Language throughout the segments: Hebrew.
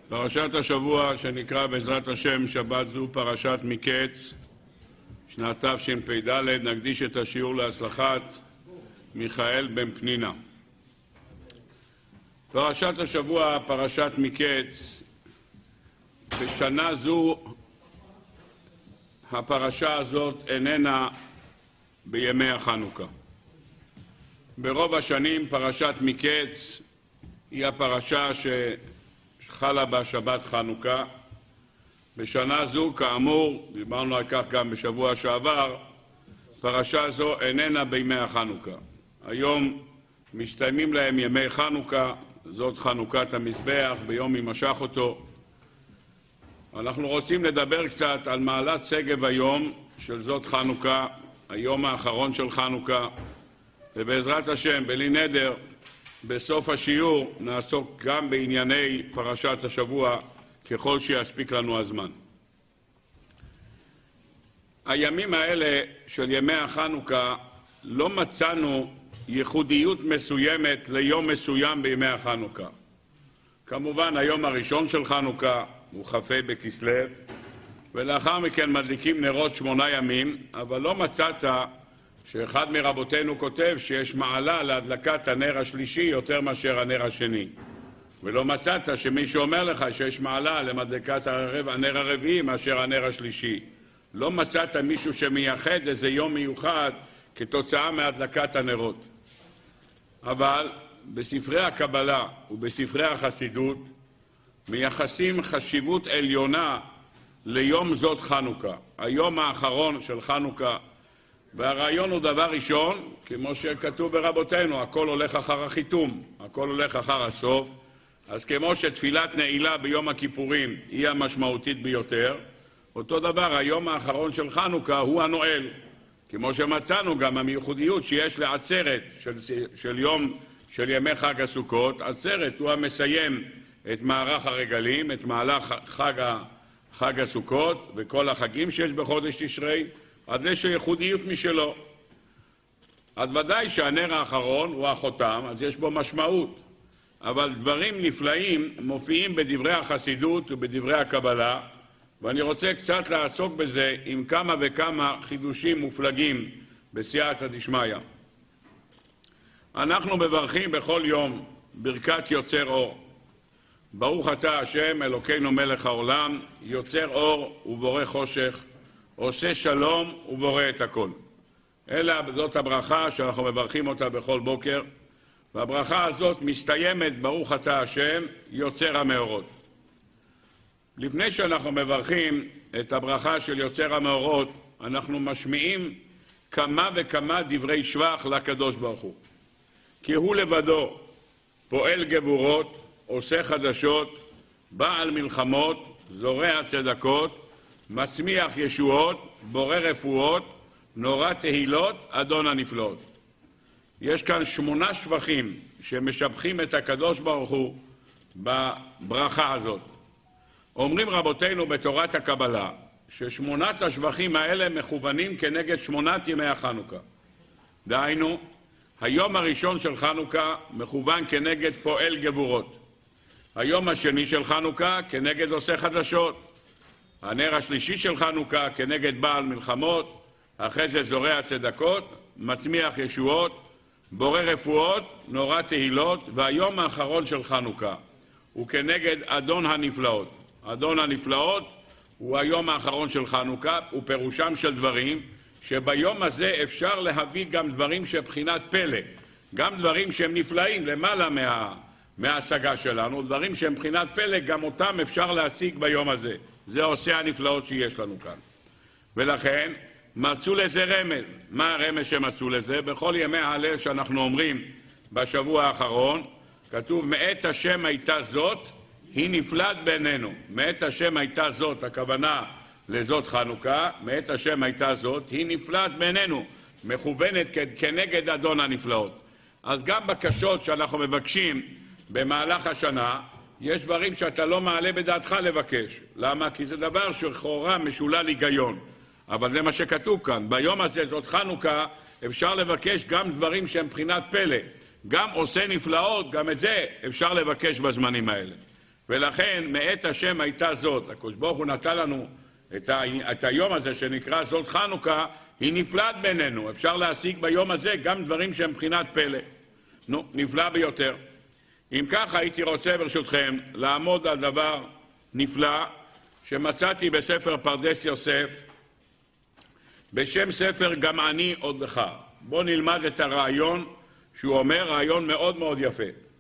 פרשת השבוע שנקרא בעזרת השם שבת זו פרשת מקץ, שנת תשפ"ד. נקדיש את השיעור להצלחת מיכאל בן פנינה. פרשת השבוע, פרשת מקץ, בשנה זו הפרשה הזאת איננה בימי החנוכה. ברוב השנים פרשת מקץ היא הפרשה שחלה בה שבת חנוכה. בשנה זו, כאמור, דיברנו על כך גם בשבוע שעבר, פרשה זו איננה בימי החנוכה. היום מסתיימים להם ימי חנוכה, זאת חנוכת המזבח, ביום יימשך אותו. אנחנו רוצים לדבר קצת על מעלת שגב היום של זאת חנוכה, היום האחרון של חנוכה, ובעזרת השם, בלי נדר, בסוף השיעור נעסוק גם בענייני פרשת השבוע ככל שיספיק לנו הזמן. הימים האלה של ימי החנוכה לא מצאנו ייחודיות מסוימת ליום מסוים בימי החנוכה. כמובן היום הראשון של חנוכה הוא כ"ה בכסלו, ולאחר מכן מדליקים נרות 8 ימים, אבל לא מצאת שאחד מרבותינו כותב שיש מעלה להדלקת הנר השלישי יותר מאשר הנר השני. ולא מצאת שמישהו אומר לך שיש מעלה למדלקת הנר הרביעי מאשר הנר השלישי. לא מצאת מישהו שמייחד איזה יום מיוחד כתוצאה מהדלקת הנרות. אבל בספרי הקבלה ובספרי החסידות מייחסים חשיבות עליונה ליום זאת חנוכה, היום האחרון של חנוכה. והרעיון הוא דבר ראשון, כמו שכתוב ברבותינו, הכל הולך אחר החיתום, הכל הולך אחר הסוף. אז כמו שתפילת נעילה ביום הכיפורים היא המשמעותית ביותר, אותו דבר היום האחרון של חנוכה הוא הנועל. כמו שמצאנו גם המיוחדיות שיש לעצרת של ימי חג הסוכות. עצרת הוא המסיים את מערך הרגלים, את מהלך חג הסוכות וכל החגים שיש בחודש תשרי, אז יש ייחודיות משלו. אז ודאי שהנר האחרון הוא החותם, אז יש בו משמעות. אבל דברים נפלאים מופיעים בדברי החסידות ובדברי הקבלה, ואני רוצה קצת לעסוק בזה עם כמה וכמה חידושים מופלגים בסייעתא דשמיא. אנחנו מברכים בכל יום ברכת יוצר אור. ברוך אתה השם אלוקינו מלך העולם, יוצר אור ובורא חושך, עושה שלום ובורא את הכל. זאת הברכה שאנחנו מברכים אותה בכל בוקר, והברכה הזאת מסתיימת ברוך אתה השם יוצר המאורות. לפני שאנחנו מברכים את הברכה של יוצר המאורות, אנחנו משמיעים כמה וכמה דברי שבח לקדוש ברוך הוא. כי הוא לבדו פועל גבורות, עושה חדשות, בעל מלחמות, זורע צדקות, מצמיח ישועות, בורא רפואות, נורא תהילות, אדון הנפלאות. יש כאן 8 שבחים שמשבחים את הקדוש ברוך הוא בברכה הזאת. אומרים רבותינו בתורת הקבלה ש8 השבחים האלה מכוונים כנגד 8 ימי החנוכה. דהיינו, היום הראשון של חנוכה מכוון כנגד פועל גבורות. היום השני של חנוכה כנגד עושה חדשות. הנר השלישי של חנוכה כנגד בעל מלחמות, אחרי זה זורע צדקות, מצמיח ישועות, בורא רפואות, נורא תהילות, והיום האחרון של חנוכה הוא כנגד אדון הנפלאות. אדון הנפלאות הוא היום האחרון של חנוכה, הוא פירושם של דברים שביום הזה אפשר להביא גם דברים שבחינת פלא, גם דברים שהם נפלאים למעלה מההשגה שלנו, דברים שהם בחינת פלא, גם אותם אפשר להשיג ביום הזה. זה עושה הנפלאות שיש לנו כאן. ולכן מצאו לזה רמז. מה הרמז שמצאו לזה? בכל ימי ההלל שאנחנו אומרים בשבוע האחרון, כתוב מאת השם הייתה זאת, היא נפלאת בינינו. מאת השם הייתה זאת, הכוונה לזאת חנוכה, מאת השם הייתה זאת, היא נפלאת בינינו, מכוונת כנגד אדון הנפלאות. אז גם בקשות שאנחנו מבקשים במהלך השנה, יש דברים שאתה לא מעלה בדעתך לבקש. למה? כי זה דבר שלכאורה משולל היגיון. אבל זה מה שכתוב כאן. ביום הזה, זאת חנוכה, אפשר לבקש גם דברים שהם בחינת פלא. גם עושה נפלאות, גם את זה אפשר לבקש בזמנים האלה. ולכן מאת השם הייתה זאת. הקדוש ברוך הוא נתן לנו את היום הזה שנקרא זאת חנוכה, היא נפלאת בינינו. אפשר להשיג ביום הזה גם דברים שהם מבחינת פלא. נפלא ביותר. אם כך הייתי רוצה ברשותכם לעמוד על דבר נפלא שמצאתי בספר פרדס יוסף, בשם ספר גם אני עודך. בואו נלמד את הרעיון שהוא אומר, רעיון מאוד מאוד יפה.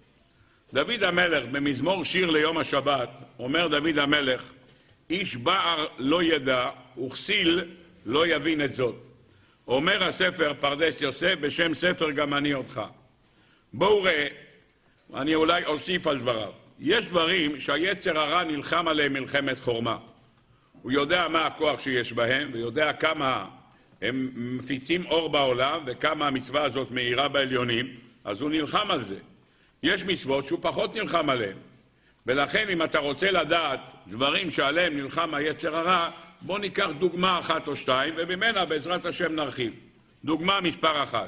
דוד המלך במזמור שיר ליום השבת, אומר דוד המלך, איש בער לא ידע וכסיל לא יבין את זאת. אומר הספר פרדס יוסף בשם ספר גם אני עודך. בואו ראה, אני אולי אוסיף על דבריו. יש דברים שהיצר הרע נלחם עליהם מלחמת חורמה. הוא יודע מה הכוח שיש בהם, ויודע כמה הם מפיצים אור בעולם, וכמה המצווה הזאת מאירה בעליונים, אז הוא נלחם על זה. יש מצוות שהוא פחות נלחם עליהם. ולכן אם אתה רוצה לדעת דברים שעליהם נלחם היצר הרע, בוא ניקח דוגמה אחת או שתיים, ובמנה בעזרת השם נרחיב. דוגמה מספר אחת.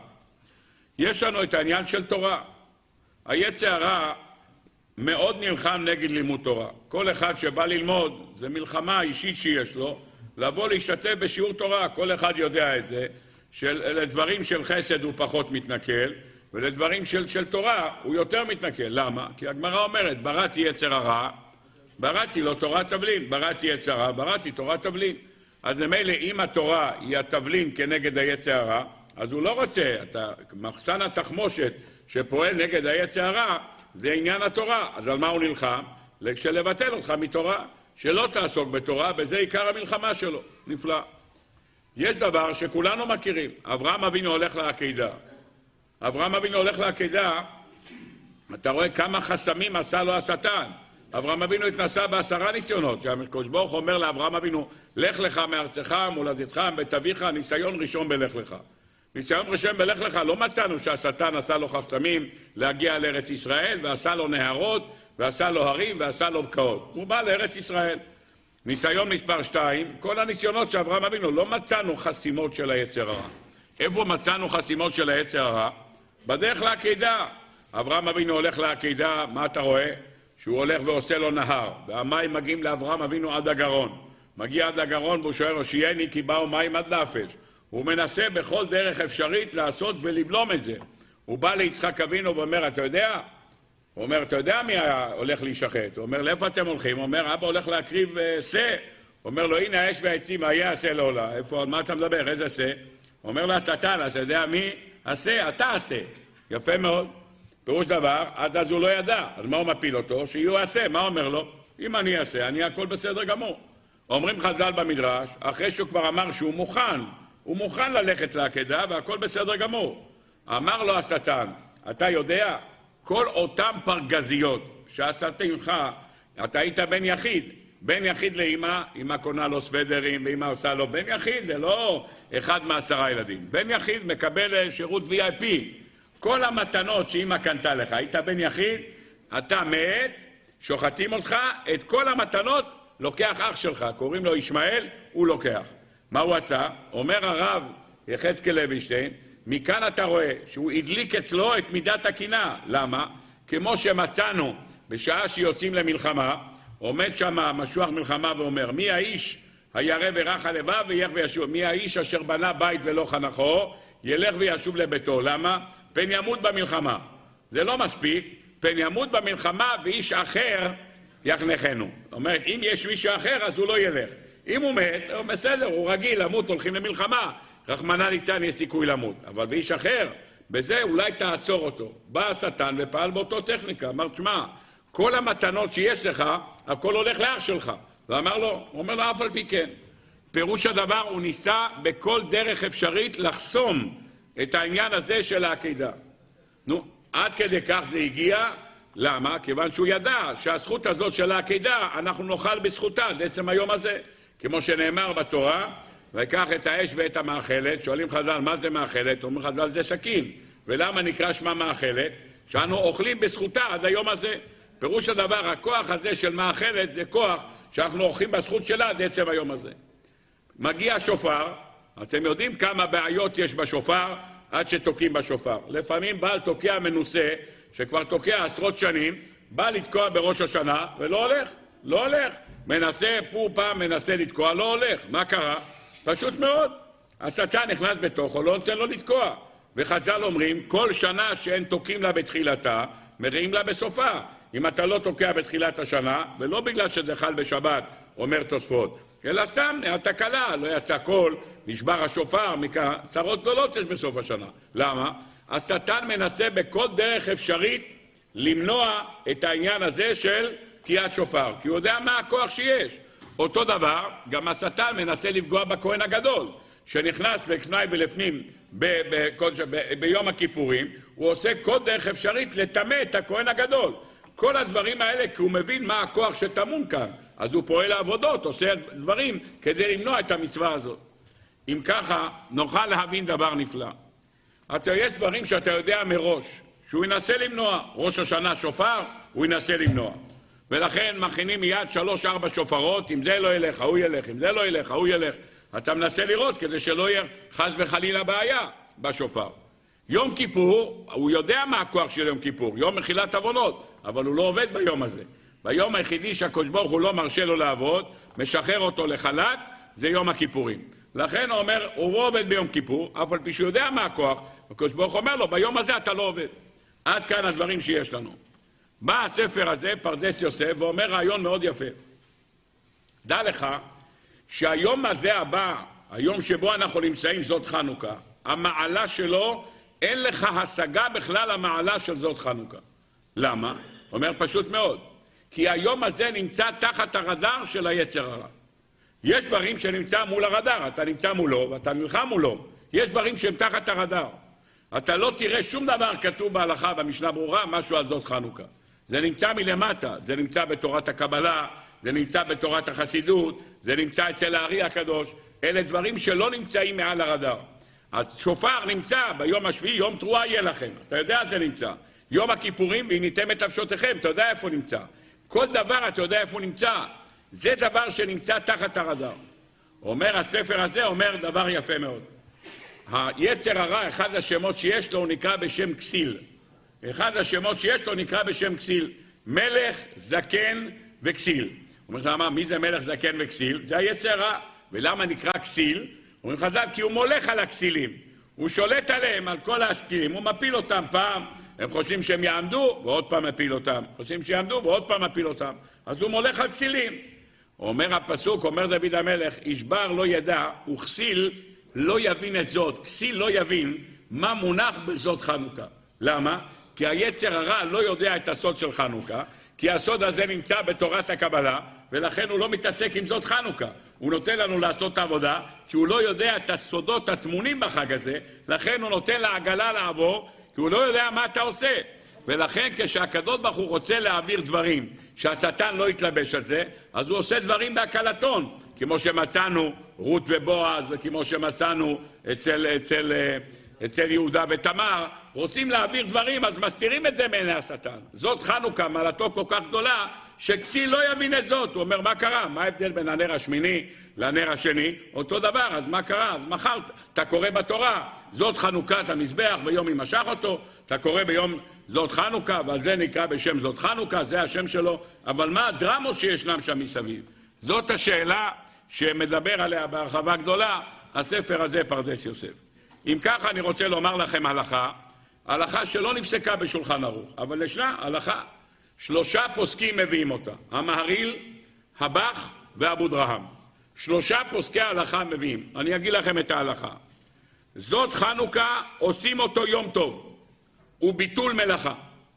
יש לנו את העניין של תורה. היצר הרע מאוד נלחם נגד לימוד תורה. כל אחד שבא ללמוד, זה מלחמה אישית שיש לו, לבוא להשתתף בשיעור תורה. כל אחד יודע את זה, שלדברים של חסד הוא פחות מתנכל, ולדברים של תורה הוא יותר מתנכל. למה? כי הגמרא אומרת, בראתי יצר הרע, בראתי לו תורת תבלין, בראתי יצר הרע, בראתי תורת תבלין. אז למילא אם התורה היא התבלין כנגד היצר הרע, אז הוא לא רוצה, מחסן התחמושת שפועל נגד היצר הרע, זה עניין התורה. אז על מה הוא נלחם? לבטל אותך מתורה, שלא תעסוק בתורה, בזה עיקר המלחמה שלו. נפלא. יש דבר שכולנו מכירים. אברהם אבינו הולך לעקדה. אברהם אבינו הולך לעקדה, אתה רואה כמה חסמים עשה לו השטן. אברהם אבינו התנסה ב10 ניסיונות, שהקדוש ברוך הוא אומר לאברהם אבינו, לך לך מארצך, מולדתך, מבית אביך, ניסיון ראשון בלך לך. ניסיון ראשון בלך לך, לא מצאנו שהשטן עשה לו חסמים להגיע לארץ ישראל, ועשה לו נהרות, ועשה לו הרים, ועשה לו בקעות. הוא בא לארץ ישראל. ניסיון מספר 2, כל הניסיונות שאברהם אבינו, לא מצאנו חסימות של היצר הרע. איפה מצאנו חסימות של היצר הרע? בדרך לעקדה. אברהם אבינו הולך לעקדה, מה אתה רואה? שהוא הולך ועושה לו נהר, והמים מגיעים לאברהם אבינו עד הגרון. מגיע עד הגרון והוא שואל, הושיעני כי באו מים עד נפש. הוא מנסה בכל דרך אפשרית לעשות ולבלום את זה. הוא בא ליצחק אבינו ואומר, אתה יודע? הוא אומר, אתה יודע מי הולך להישחט? הוא אומר, לאיפה אתם הולכים? הוא אומר, אבא הולך להקריב שא. הוא אומר לו, הנה האש והעצים, היה השא לעולה. איפה, על מה אתה מדבר? איזה שא? הוא אומר לשטן, אתה יודע מי? השא, אתה השא. יפה מאוד. פירוש דבר, עד אז הוא לא ידע. אז מה הוא מפיל אותו? שיהיו השא. מה אומר לו? אם אני אעשה, אני הכל בסדר גמור. אומרים חז"ל במדרש, אחרי שהוא כבר אמר שהוא מוכן, הוא מוכן ללכת לעקדה והכל בסדר גמור. אמר לו השטן, אתה יודע, כל אותם פרגזיות שעשיתי ממך, אתה היית בן יחיד. בן יחיד לאמא, אמא קונה לו סוודרים ואמא עושה לו בן יחיד, זה לא אחד מ10 ילדים. בן יחיד מקבל שירות VIP. כל המתנות שאמא קנתה לך, היית בן יחיד, אתה מת, שוחטים אותך, את כל המתנות לוקח אח שלך, קוראים לו ישמעאל, הוא לוקח. מה הוא עשה? אומר הרב יחזקאל לוינשטיין, מכאן אתה רואה שהוא הדליק אצלו את מידת הקנאה. למה? כמו שמצאנו בשעה שיוצאים למלחמה, עומד שם משוח מלחמה ואומר, מי האיש הירא ורך הלבב וילך וישוב? מי האיש אשר בנה בית ולא חנכו, ילך וישוב לביתו. למה? פן ימות במלחמה. זה לא מספיק, פן ימות במלחמה ואיש אחר יחנכנו. זאת אומרת, אם יש מישהו אחר אז הוא לא ילך. אם הוא מת, הוא בסדר, הוא רגיל למות, הולכים למלחמה. רחמנא ליצלן יש סיכוי למות. אבל באיש אחר, בזה אולי תעצור אותו. בא השטן ופעל באותו טכניקה. אמר, תשמע, כל המתנות שיש לך, הכל הולך לאח שלך. ואמר לו, הוא אומר לו, אף על פי כן. פירוש הדבר, הוא ניסה בכל דרך אפשרית לחסום את העניין הזה של העקדה. נו, עד כדי כך זה הגיע. למה? כיוון שהוא ידע שהזכות הזאת של העקדה, אנחנו נאכל בזכותה עד עצם היום הזה. כמו שנאמר בתורה, ויקח את האש ואת המאכלת. שואלים חז"ל, מה זה מאכלת? אומרים חז"ל, זה סכין. ולמה נקרא שמה מאכלת? שאנו אוכלים בזכותה עד היום הזה. פירוש הדבר, הכוח הזה של מאכלת זה כוח שאנחנו אוכלים בזכות שלה עד עצם היום הזה. מגיע השופר, אתם יודעים כמה בעיות יש בשופר עד שתוקעים בשופר. לפעמים בעל תוקע מנוסה, שכבר תוקע עשרות שנים, בא לתקוע בראש השנה ולא הולך, לא הולך. מנסה פעם, מנסה לתקוע, לא הולך. מה קרה? פשוט מאוד. השטן נכנס בתוכו, לא נותן לו לתקוע. וחז"ל אומרים, כל שנה שאין תוקעים לה בתחילתה, מריעים לה בסופה. אם אתה לא תוקע בתחילת השנה, ולא בגלל שזה חל בשבת, אומר תוספות, אלא סתם, התקלה, לא יצא קול, נשבר השופר, צרות גדולות יש בסוף השנה. למה? השטן מנסה בכל דרך אפשרית למנוע את העניין הזה של תקיעת שופר, כי הוא יודע מה הכוח שיש. אותו דבר, גם השטן מנסה לפגוע בכהן הגדול, שנכנס בכנאי ולפנים ביום הכיפורים, הוא עושה כל דרך אפשרית לטמא את הכהן הגדול. כל הדברים האלה, כי הוא מבין מה הכוח שטמון כאן, אז הוא פועל לעבודות, עושה דברים כדי למנוע את המצווה הזאת. אם ככה, נוכל להבין דבר נפלא. יש דברים שאתה יודע מראש, שהוא ינסה למנוע. ראש השנה שופר, הוא ינסה למנוע. ולכן מכינים מיד 3-4 שופרות, אם זה לא ילך, הוא ילך, אם זה לא ילך, הוא ילך. אתה מנסה לראות כדי שלא יהיה חס וחלילה בעיה בשופר. יום כיפור, הוא יודע מה הכוח של יום כיפור, יום מחילת עוונות, אבל הוא לא עובד ביום הזה. ביום היחידי שהקדוש ברוך הוא לא מרשה לו לעבוד, משחרר אותו לחל"ת, זה יום הכיפורים. לכן הוא אומר, הוא לא עובד ביום כיפור, אף על פי שהוא יודע מה הכוח, הקדוש ברוך הוא אומר לו, ביום הזה אתה לא עובד. עד כאן הדברים שיש לנו. בא הספר הזה, פרדס יוסף, ואומר רעיון מאוד יפה. דע לך שהיום הזה הבא, היום שבו אנחנו נמצאים, זאת חנוכה, המעלה שלו, אין לך השגה בכלל המעלה של זאת חנוכה. למה? אומר פשוט מאוד. כי היום הזה נמצא תחת הרדאר של היצר הרע. יש דברים שנמצא מול הרדאר, אתה נמצא מולו ואתה נלחם מולו. יש דברים שהם תחת הרדאר. אתה לא תראה שום דבר כתוב בהלכה, במשנה ברורה, משהו על זאת חנוכה. זה נמצא מלמטה, זה נמצא בתורת הקבלה, זה נמצא בתורת החסידות, זה נמצא אצל הארי הקדוש. אלה דברים שלא נמצאים מעל הרדאר. אז שופר נמצא ביום השביעי, יום תרועה יהיה לכם. אתה יודע זה נמצא. יום הכיפורים והניתם את נפשותיכם, אתה יודע איפה נמצא. כל דבר אתה יודע איפה נמצא. זה דבר שנמצא תחת הרדאר. אומר הספר הזה, אומר דבר יפה מאוד. היצר הרע, אחד השמות שיש לו, הוא נקרא בשם כסיל. אחד השמות שיש לו נקרא בשם כסיל. מלך, זקן וכסיל. אומר למה, מי זה מלך, זקן וכסיל? זה היצר הרע. ולמה נקרא כסיל? אומרים חז"ל, כי הוא מולך על הכסילים. הוא שולט עליהם, על כל הכסילים. הוא מפיל אותם פעם. הם חושבים שהם יעמדו, ועוד פעם מפיל אותם. חושבים שיעמדו, ועוד פעם מפיל אותם. אז הוא מולך על כסילים. אומר הפסוק, אומר דוד המלך, ישבר לא ידע, וכסיל לא יבין את זאת. כסיל לא יבין מה מונח בזאת חנוכה. למה? כי היצר הרע לא יודע את הסוד של חנוכה, כי הסוד הזה נמצא בתורת הקבלה, ולכן הוא לא מתעסק עם זאת חנוכה. הוא נותן לנו לעשות את העבודה, כי הוא לא יודע את הסודות התמונים בחג הזה, לכן הוא נותן לעגלה לעבור, כי הוא לא יודע מה אתה עושה. ולכן כשהקדוש ברוך הוא רוצה להעביר דברים, שהשטן לא יתלבש על זה, אז הוא עושה דברים בהקלטון, כמו שמצאנו רות ובועז, וכמו שמצאנו אצל יהודה ותמר, רוצים להעביר דברים, אז מסתירים את זה מעיני השטן. זאת חנוכה, מעלתו כל כך גדולה, שכסיל לא יבין את זאת. הוא אומר, מה קרה? מה ההבדל בין הנר השמיני לנר השני? אותו דבר, אז מה קרה? אז מחר אתה קורא בתורה, זאת חנוכת המזבח, ביום ימשך אותו, אתה קורא ביום זאת חנוכה, ועל זה נקרא בשם זאת חנוכה, זה השם שלו, אבל מה הדרמות שישנם שם מסביב? זאת השאלה שמדבר עליה בהרחבה גדולה, הספר הזה פרדס יוסף. אם ככה אני רוצה לומר לכם הלכה שלא נפסקה בשולחן ערוך, אבל ישנה הלכה. 3 פוסקים מביאים אותה, המהרי"ל, הבח ואבו דרהם. 3 פוסקי ההלכה מביאים. אני אגיד לכם את ההלכה. זאת חנוכה עושים אותו יום טוב, וביטול מלאכה.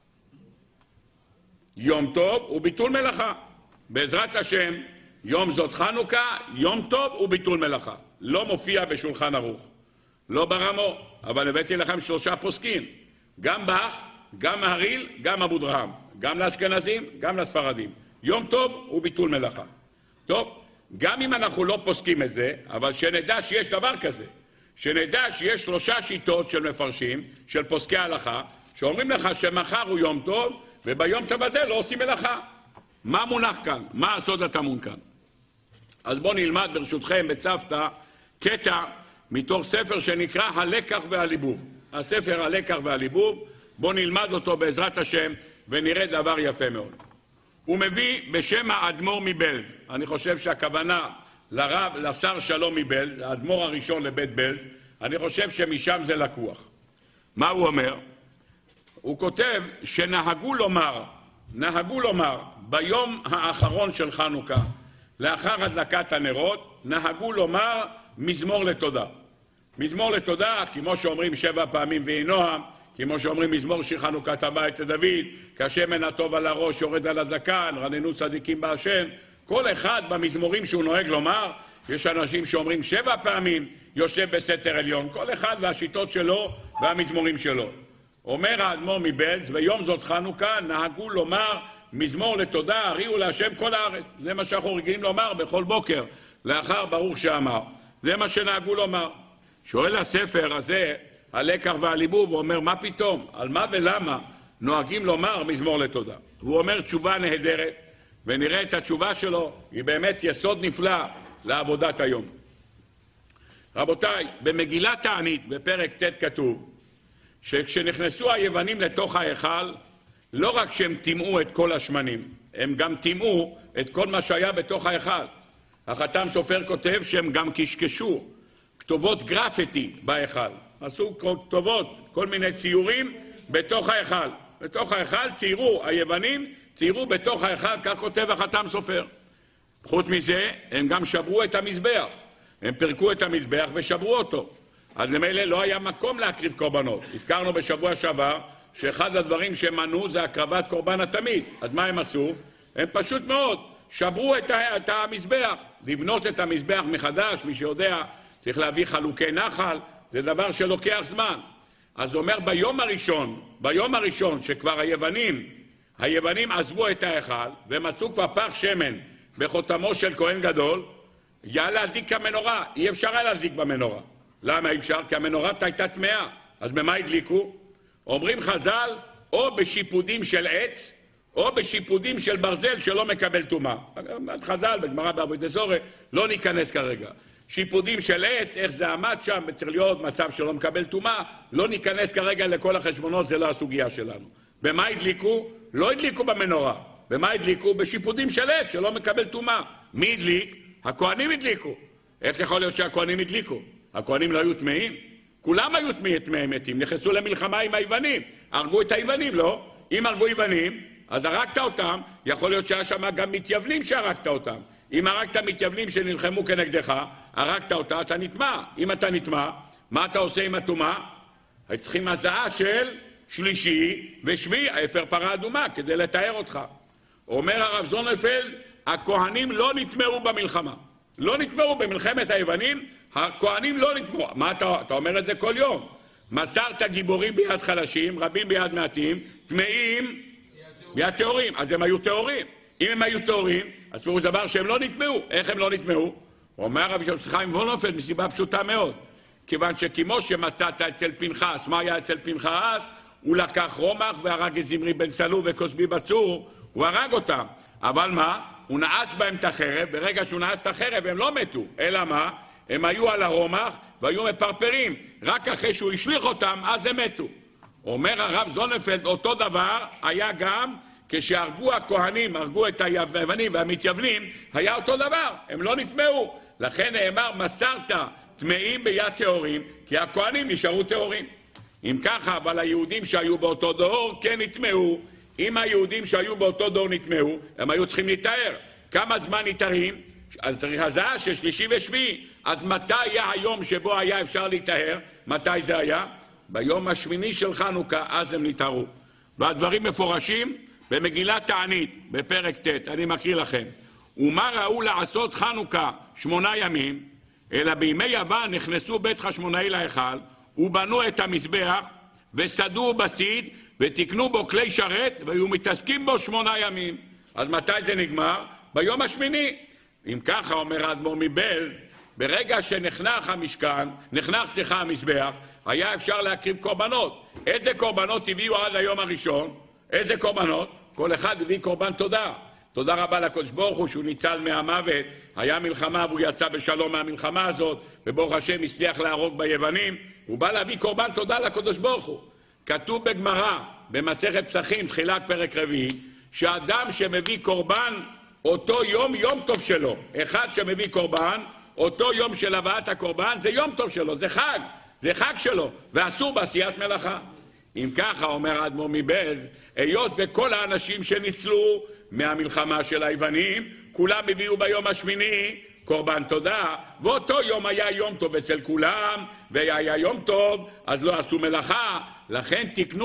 יום טוב וביטול מלאכה. בעזרת השם, יום זאת חנוכה, יום טוב וביטול מלאכה. לא מופיע בשולחן ערוך. לא ברמו, אבל הבאתי לכם 3 פוסקים. גם בח, גם מהרי"ל, גם אבו דרהם. גם לאשכנזים, גם לספרדים. יום טוב וביטול מלאכה. טוב, גם אם אנחנו לא פוסקים את זה, אבל שנדע שיש דבר כזה. שנדע שיש 3 שיטות של מפרשים, של פוסקי הלכה, שאומרים לך שמחר הוא יום טוב, וביום טוב הזה לא עושים מלאכה. מה מונח כאן? מה הסוד הטמון כאן? אז בואו נלמד ברשותכם בצוותא קטע מתוך ספר שנקרא הלקח והליבוב. הספר הלקח והליבוב, בואו נלמד אותו בעזרת השם, ונראה דבר יפה מאוד. הוא מביא בשם האדמו"ר מבלז. אני חושב שהכוונה לשר שלום מבלז, האדמו"ר הראשון לבית בלז, אני חושב שמשם זה לקוח. מה הוא אומר? הוא כותב שנהגו לומר ביום האחרון של חנוכה, לאחר הדלקת הנרות, נהגו לומר מזמור לתודה. מזמור לתודה, כמו שאומרים 7 פעמים ויהי נועם, כמו שאומרים מזמור שיר חנוכת הבית לדוד, כשמן הטוב על הראש יורד על הזקן, רננו צדיקים בהשם. כל אחד במזמורים שהוא נוהג לומר, יש אנשים שאומרים 7 פעמים, יושב בסתר עליון, כל אחד והשיטות שלו והמזמורים שלו. אומר האדמו"ר מבלז, ביום זאת חנוכה נהגו לומר מזמור לתודה, הריעו להשם כל הארץ. זה מה שאנחנו רגילים לומר בכל בוקר, לאחר ברוך שאמר. זה מה שנהגו לומר. שואל הספר הזה, הלקח והליבוב, הוא אומר, מה פתאום? על מה ולמה נוהגים לומר מזמור לתודה? הוא אומר תשובה נהדרת, ונראה את התשובה שלו, היא באמת יסוד נפלא לעבודת היום. רבותיי, במגילת תענית, בפרק ט' כתוב, שכשנכנסו היוונים לתוך ההיכל, לא רק שהם טימאו את כל השמנים, הם גם טימאו את כל מה שהיה בתוך ההיכל. החתם סופר כותב שהם גם קשקשו כתובות גרפיטי בהיכל. עשו כתובות, כל מיני ציורים בתוך ההיכל. בתוך ההיכל ציירו, היוונים ציירו בתוך ההיכל, כך כותב החתם סופר. חוץ מזה, הם גם שברו את המזבח. הם פרקו את המזבח ושברו אותו. אז למילא לא היה מקום להקריב קורבנות. הזכרנו בשבוע שעבר שאחד הדברים שמנעו זה הקרבת קורבן התמיד. אז מה הם עשו? הם פשוט מאוד שברו את המזבח. לבנות את המזבח מחדש, מי שיודע, צריך להביא חלוקי נחל, זה דבר שלוקח זמן. אז הוא אומר ביום הראשון שכבר היוונים עזבו את ההיכל, ומצאו כבר פח שמן בחותמו של כהן גדול, היה להדליק המנורה. אי אפשר היה להדליק במנורה. למה אי אפשר? כי המנורה הייתה טמאה. אז במה הדליקו? אומרים חז"ל, או בשיפודים של עץ, או בשיפודים של ברזל שלא מקבל טומאה. חז"ל, בגמרא בעבודת זוהר, לא ניכנס כרגע. שיפודים של עץ, איך זה עמד שם, צריך להיות מצב שלא מקבל טומאה, לא ניכנס כרגע לכל החשבונות, זה לא הסוגיה שלנו. במה הדליקו? לא הדליקו במנורה. במה הדליקו? בשיפודים של עץ שלא מקבל טומאה. מי הדליק? הכהנים הדליקו. איך יכול להיות שהכהנים הדליקו? הכהנים לא היו טמאים? כולם היו טמאים מתים, נכנסו למלחמה עם היוונים. הרגו את היוונים, לא? אם הרגו יוונים, אז הרגת אותם, יכול להיות שהיה שם גם מתייוונים שהרגת אותם. אם הרגת מתייוונים שנלחמו כנגדך, הרגת אותה, אתה נטמע. אם אתה נטמע, מה אתה עושה עם הטומאה? צריכים הזעה של שלישי ושביעי, האפר פרה אדומה, כדי לתאר אותך. אומר הרב זוננפלד, הכהנים לא נטמעו במלחמה. לא נטמעו במלחמת היוונים, הכהנים לא נטמעו. מה אתה אומר את זה כל יום? מסרת גיבורים ביד חלשים, רבים ביד מעטים, טמאים ביד טהורים. אז הם היו טהורים. אם הם היו טהורים, אז פירוש דבר שהם לא נטמעו. איך הם לא נטמעו? הוא אומר רבי חיים וולנפלד מסיבה פשוטה מאוד. כיוון שכמו שמצאת אצל פנחס, מה היה אצל פנחס? הוא לקח רומח והרג את זמרי בן סלו וכוסבי בצור, הוא הרג אותם. אבל מה? הוא נעץ בהם את החרב, ברגע שהוא נעץ את החרב הם לא מתו. אלא מה? הם היו על הרומח והיו מפרפרים. רק אחרי שהוא השליך אותם, אז הם מתו. אומר הרב זוננפלד, אותו דבר היה גם כשהרגו הכהנים, הרגו את היוונים והמתייוונים, היה אותו דבר, הם לא נטמעו. לכן נאמר, מסרת טמאים ביד טהורים, כי הכהנים נשארו טהורים. אם ככה, אבל היהודים שהיו באותו דור כן נטמעו. אם היהודים שהיו באותו דור נטמעו, הם היו צריכים להתאר. כמה זמן נתארים? אז צריך הזעה של שלישי ושביעי. אז מתי היה היום שבו היה אפשר להתאר? מתי זה היה? ביום השמיני של חנוכה, אז הם נתארו. והדברים מפורשים במגילת תענית, בפרק ט', אני מקריא לכם. ומה ראו לעשות חנוכה 8 ימים, אלא בימי יוון נכנסו בית חשמונאי להיכל, ובנו את המזבח, וסדו בסיד, ותקנו בו כלי שרת, והיו מתעסקים בו 8 ימים. אז מתי זה נגמר? ביום השמיני. אם ככה, אומר האדמו"ר מבלז, ברגע שנחנך המזבח, היה אפשר להקריב קורבנות. איזה קורבנות הביאו עד היום הראשון? איזה קורבנות? כל אחד הביא קורבן תודה. תודה רבה לקדוש ברוך הוא שהוא ניצל מהמוות, היה מלחמה והוא יצא בשלום מהמלחמה הזאת, וברוך השם הצליח להרוג ביוונים, הוא בא להביא קורבן תודה לקדוש ברוך הוא. כתוב בגמרא, במסכת פסחים, תחילת פרק רביעי, שאדם שמביא קורבן, אותו יום, יום טוב שלו. אחד שמביא קורבן, אותו יום של הבאת הקורבן, זה יום טוב שלו, זה חג. זה חג שלו, ואסור בעשיית מלאכה. אם ככה, אומר האדמו"ר מבעלז, היות וכל האנשים שניצלו מהמלחמה של היוונים, כולם הביאו ביום השמיני קורבן תודה, ואותו יום היה יום טוב אצל כולם, והיה יום טוב, אז לא עשו מלאכה. לכן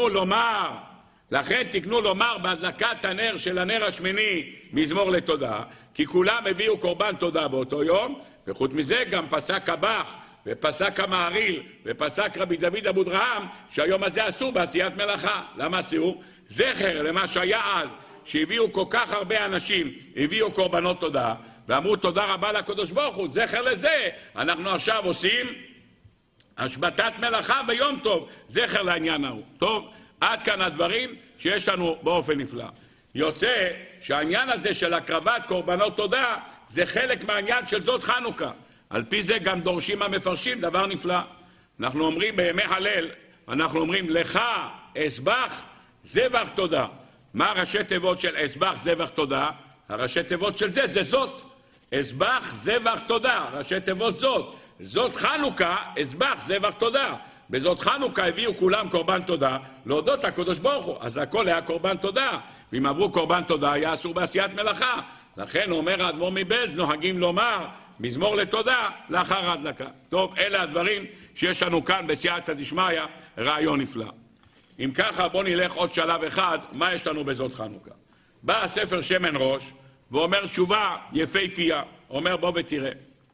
תקנו לומר בהדלקת הנר של הנר השמיני מזמור לתודה, כי כולם הביאו קורבן תודה באותו יום, וחוץ מזה גם פסק הבח, ופסק המהריל, ופסק רבי דוד אבודרהם, שהיום הזה אסור בעשיית מלאכה. למה אסור? זכר למה שהיה אז, שהביאו כל כך הרבה אנשים, הביאו קורבנות תודה, ואמרו תודה רבה לקדוש ברוך הוא, זכר לזה, אנחנו עכשיו עושים השבתת מלאכה ביום טוב, זכר לעניין ההוא. טוב, עד כאן הדברים שיש לנו באופן נפלא. יוצא שהעניין הזה של הקרבת קורבנות תודה, זה חלק מהעניין של זאת חנוכה. על פי זה גם דורשים המפרשים דבר נפלא. אנחנו אומרים בימי הלל, אנחנו אומרים לך אסבח זבח תודה. מה ראשי תיבות של אסבח זבח תודה? הראשי תיבות של זה זאת. אסבח זבח תודה, ראשי תיבות זאת. זאת חנוכה, אסבח זבח תודה. בזאת חנוכה הביאו כולם קורבן תודה, להודות לקדוש ברוך הוא. אז הכל היה קורבן תודה. ואם עברו קורבן תודה, היה אסור בעשיית מלאכה. לכן אומר האדמו"ר מבעלז, נוהגים לומר מזמור לתודה לאחר ההדלקה. טוב, אלה הדברים שיש לנו כאן בסייעתא דשמיא, רעיון נפלא. אם ככה, בוא נלך עוד שלב אחד, מה יש לנו בזאת חנוכה? בא הספר שמן ראש, ואומר תשובה יפהפייה, אומר בוא ותראה.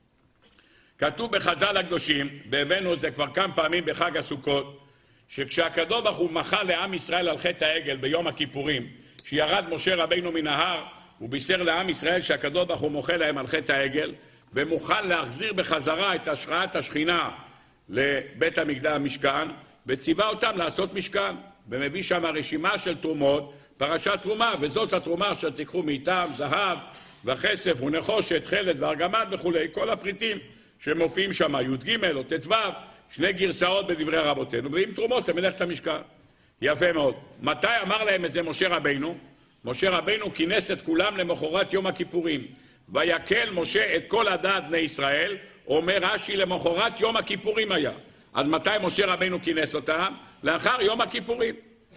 כתוב בחז"ל הקדושים, והבאנו את זה כבר כמה פעמים בחג הסוכות, שכשהקדוש ברוך הוא מחל לעם ישראל על חטא העגל ביום הכיפורים, שירד משה רבינו מן ההר, הוא בישר לעם ישראל שהקדוש ברוך הוא מוחל להם על חטא העגל, ומוכן להחזיר בחזרה את השראת השכינה לבית המקדש המשכן, וציווה אותם לעשות משכן, ומביא שם רשימה של תרומות, פרשת תרומה, וזאת התרומה אשר תיקחו מאיתם, זהב וכסף ונחושת, חלד וארגמן וכו', כל הפריטים שמופיעים שם, י"ג או ט"ו, שני גרסאות בדברי רבותינו, ועם תרומות למלאכת המשכן. יפה מאוד. מתי אמר להם את זה משה רבינו? משה רבינו כינס את כולם למחרת יום הכיפורים. ויקל משה את כל הדעת בני ישראל, אומר רש"י למחרת יום הכיפורים היה. אז מתי משה רבינו כינס אותם? לאחר יום הכיפורים.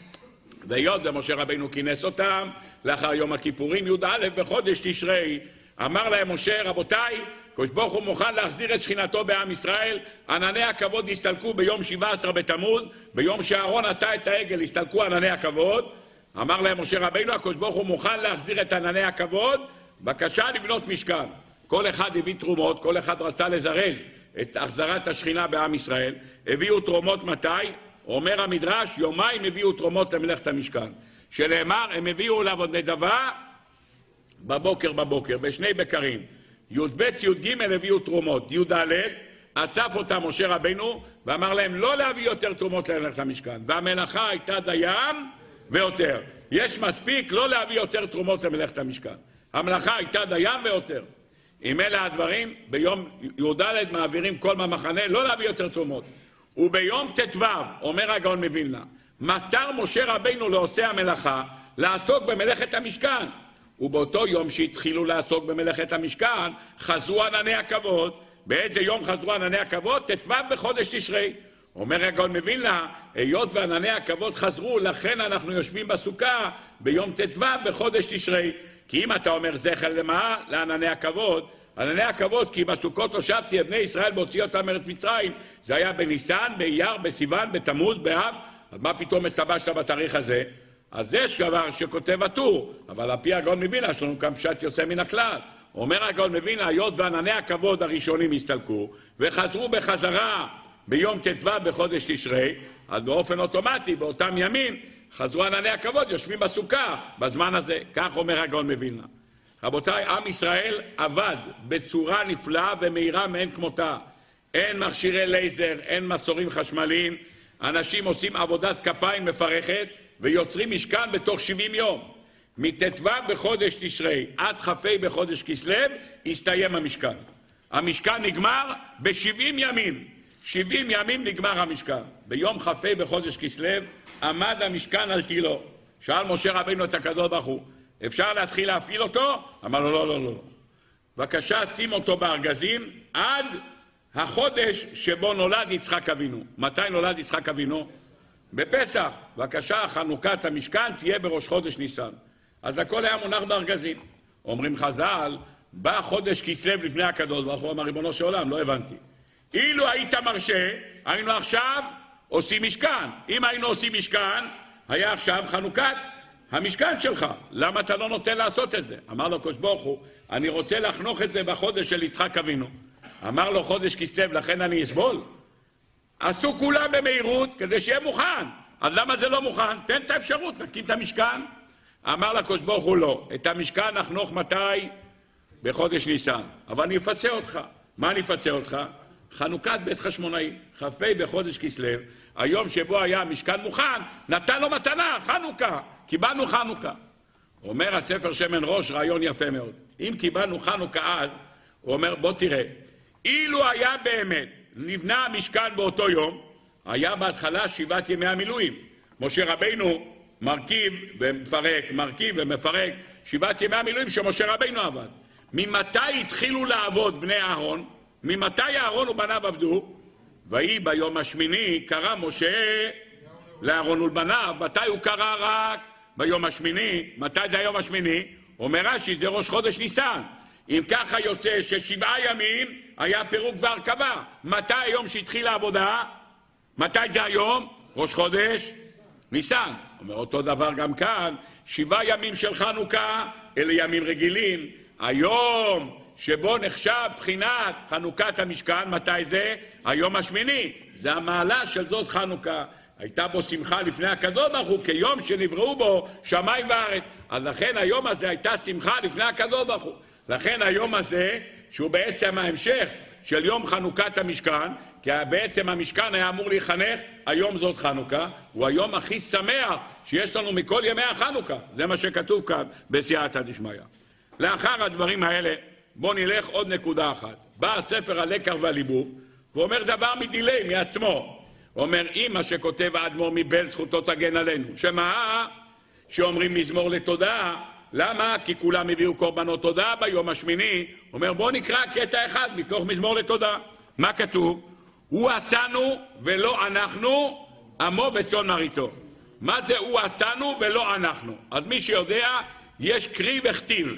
והיות ומשה רבינו כינס אותם, לאחר יום הכיפורים, י"א בחודש תשרי, אמר להם משה, רבותיי, הקדוש ברוך הוא מוכן להחזיר את שכינתו בעם ישראל, ענני הכבוד הסתלקו ביום 17 בתמוז, ביום שאהרון עשה את העגל הסתלקו ענני הכבוד, אמר להם משה רבינו, הקדוש ברוך הוא מוכן להחזיר את ענני הכבוד, בבקשה לבנות משכן. כל אחד הביא תרומות, כל אחד רצה לזרז את החזרת השכינה בעם ישראל, הביאו תרומות מתי? אומר המדרש, יומיים הביאו תרומות למלאכת המשכן. שנאמר, הם הביאו אליו עוד נדבה בבוקר, בשני בקרים. י"ב י"ג הביאו תרומות, י"ד אסף אותם משה רבינו ואמר להם לא להביא יותר תרומות למלאכת המשכן, והמלאכה הייתה דיים ויותר. יש מספיק לא להביא יותר תרומות למלאכת המשכן. המלאכה הייתה דיים ויותר. אם אלה הדברים, ביום י"ד מעבירים כל מהמחנה לא להביא יותר תרומות. וביום ט"ו, אומר הגאון מווילנה, מסר משה רבינו לעושי המלאכה לעסוק במלאכת המשכן. ובאותו יום שהתחילו לעסוק במלאכת המשכן, חזרו ענני הכבוד. באיזה יום חזרו ענני הכבוד? ט"ו בחודש תשרי. אומר הגאון מווילנה, היות וענני הכבוד חזרו, לכן אנחנו יושבים בסוכה ביום ט"ו בחודש תשרי. כי אם אתה אומר זכר למה? לענני הכבוד. ענני הכבוד, כי בסוכות הושבתי את בני ישראל בהוציא אותם מארץ מצרים. זה היה בניסן, באייר, בסיוון, בתמוז, באב. אז מה פתאום מסתבשת בתאריך הזה? אז זה דבר שכותב הטור, אבל על פי הגאון מווילנה יש לנו כאן פשט יוצא מן הכלל. אומר הגאון מווילנה, היות וענני הכבוד הראשונים הסתלקו וחזרו בחזרה ביום ט"ו בחודש תשרי, אז באופן אוטומטי באותם ימים חזרו ענני הכבוד, יושבים בסוכה בזמן הזה. כך אומר הגאון מווילנה. רבותיי, עם ישראל עבד בצורה נפלאה ומהירה מאין כמותה. אין מכשירי לייזר, אין מסורים חשמליים, אנשים עושים עבודת כפיים מפרכת ויוצרים משכן בתוך 70 יום. מט"ו בחודש תשרי עד כ"ה בחודש כסלו הסתיים המשכן. המשכן נגמר ב70 ימים. 70 ימים נגמר המשכן. ביום כ"ה בחודש כסלו עמד המשכן על תילו. שאל משה רבינו את הקדוש ברוך הוא, אפשר להתחיל להפעיל אותו? אמר לו, לא, לא, לא. בבקשה, שים אותו בארגזים עד החודש שבו נולד יצחק אבינו. מתי נולד יצחק אבינו? בפסח. בבקשה, חנוכת המשכן תהיה בראש חודש ניסן. אז הכל היה מונח בארגזים. אומרים חז"ל, בא חודש כסלו לפני הקדוש ברוך הוא, אמר ריבונו של עולם, לא הבנתי. אילו היית מרשה, היינו עכשיו עושים משכן. אם היינו עושים משכן, היה עכשיו חנוכת המשכן שלך. למה אתה לא נותן לעשות את זה? אמר לו הקדוש ברוך הוא, אני רוצה לחנוך את זה בחודש של יצחק אבינו. אמר לו חודש כסלו, לכן אני אסבול. עשו כולם במהירות כדי שיהיה מוכן. אז למה זה לא מוכן? תן את האפשרות, נקים את המשכן. אמר לקדוש ברוך הוא לא. את המשכן נחנוך מתי? בחודש ניסן. אבל אני אפצה אותך. מה אני אפצה אותך? חנוכת בית חשמונאי, כ"ה בחודש כסלו, היום שבו היה המשכן מוכן, נתן לו מתנה, חנוכה. קיבלנו חנוכה. אומר הספר שמן ראש, רעיון יפה מאוד. אם קיבלנו חנוכה אז, הוא אומר, בוא תראה, אילו היה באמת נבנה המשכן באותו יום, היה בהתחלה 7 ימי המילואים. משה רבינו מרכיב ומפרק, מרכיב ומפרק, 7 ימי המילואים שמשה רבינו עבד. ממתי התחילו לעבוד בני אהרון? ממתי אהרון ובניו עבדו? ויהי ביום השמיני קרא משה לאהרון ולבניו. מתי הוא קרא? רק ביום השמיני. מתי זה היום השמיני? אומר רש"י, זה ראש חודש ניסן. אם ככה יוצא ש7 ימים היה פירוק והרכבה. מתי היום שהתחילה העבודה? מתי זה היום? ראש חודש ניסן. אומר אותו דבר גם כאן, 7 ימים של חנוכה, אלה ימים רגילים. היום שבו נחשב בחינת חנוכת המשכן, מתי זה? היום השמיני. זה המעלה של זאת חנוכה. הייתה בו שמחה לפני הקדוש ברוך הוא, כיום שנבראו בו שמיים וארץ. אז לכן היום הזה הייתה שמחה לפני הקדוש ברוך הוא. לכן היום הזה, שהוא בעצם ההמשך של יום חנוכת המשכן, כי בעצם המשכן היה אמור להיחנך, היום זאת חנוכה, הוא היום הכי שמח שיש לנו מכל ימי החנוכה. זה מה שכתוב כאן בסייעתא דשמיא. לאחר הדברים האלה, בוא נלך עוד נקודה אחת. בא הספר הלקח והליבוב, ואומר דבר מדילי, מעצמו. הוא אומר, אם מה שכותב האדמו"ר מבעלז זכותו תגן עלינו. שמה? שאומרים מזמור לתודה. למה? כי כולם הביאו קורבנות תודה ביום השמיני. אומר, בוא נקרא קטע אחד מתוך מזמור לתודה. מה כתוב? הוא עשנו ולא אנחנו, עמו וצאן מרעיתו. מה זה הוא עשנו ולא אנחנו? אז מי שיודע, יש קרי וכתיב.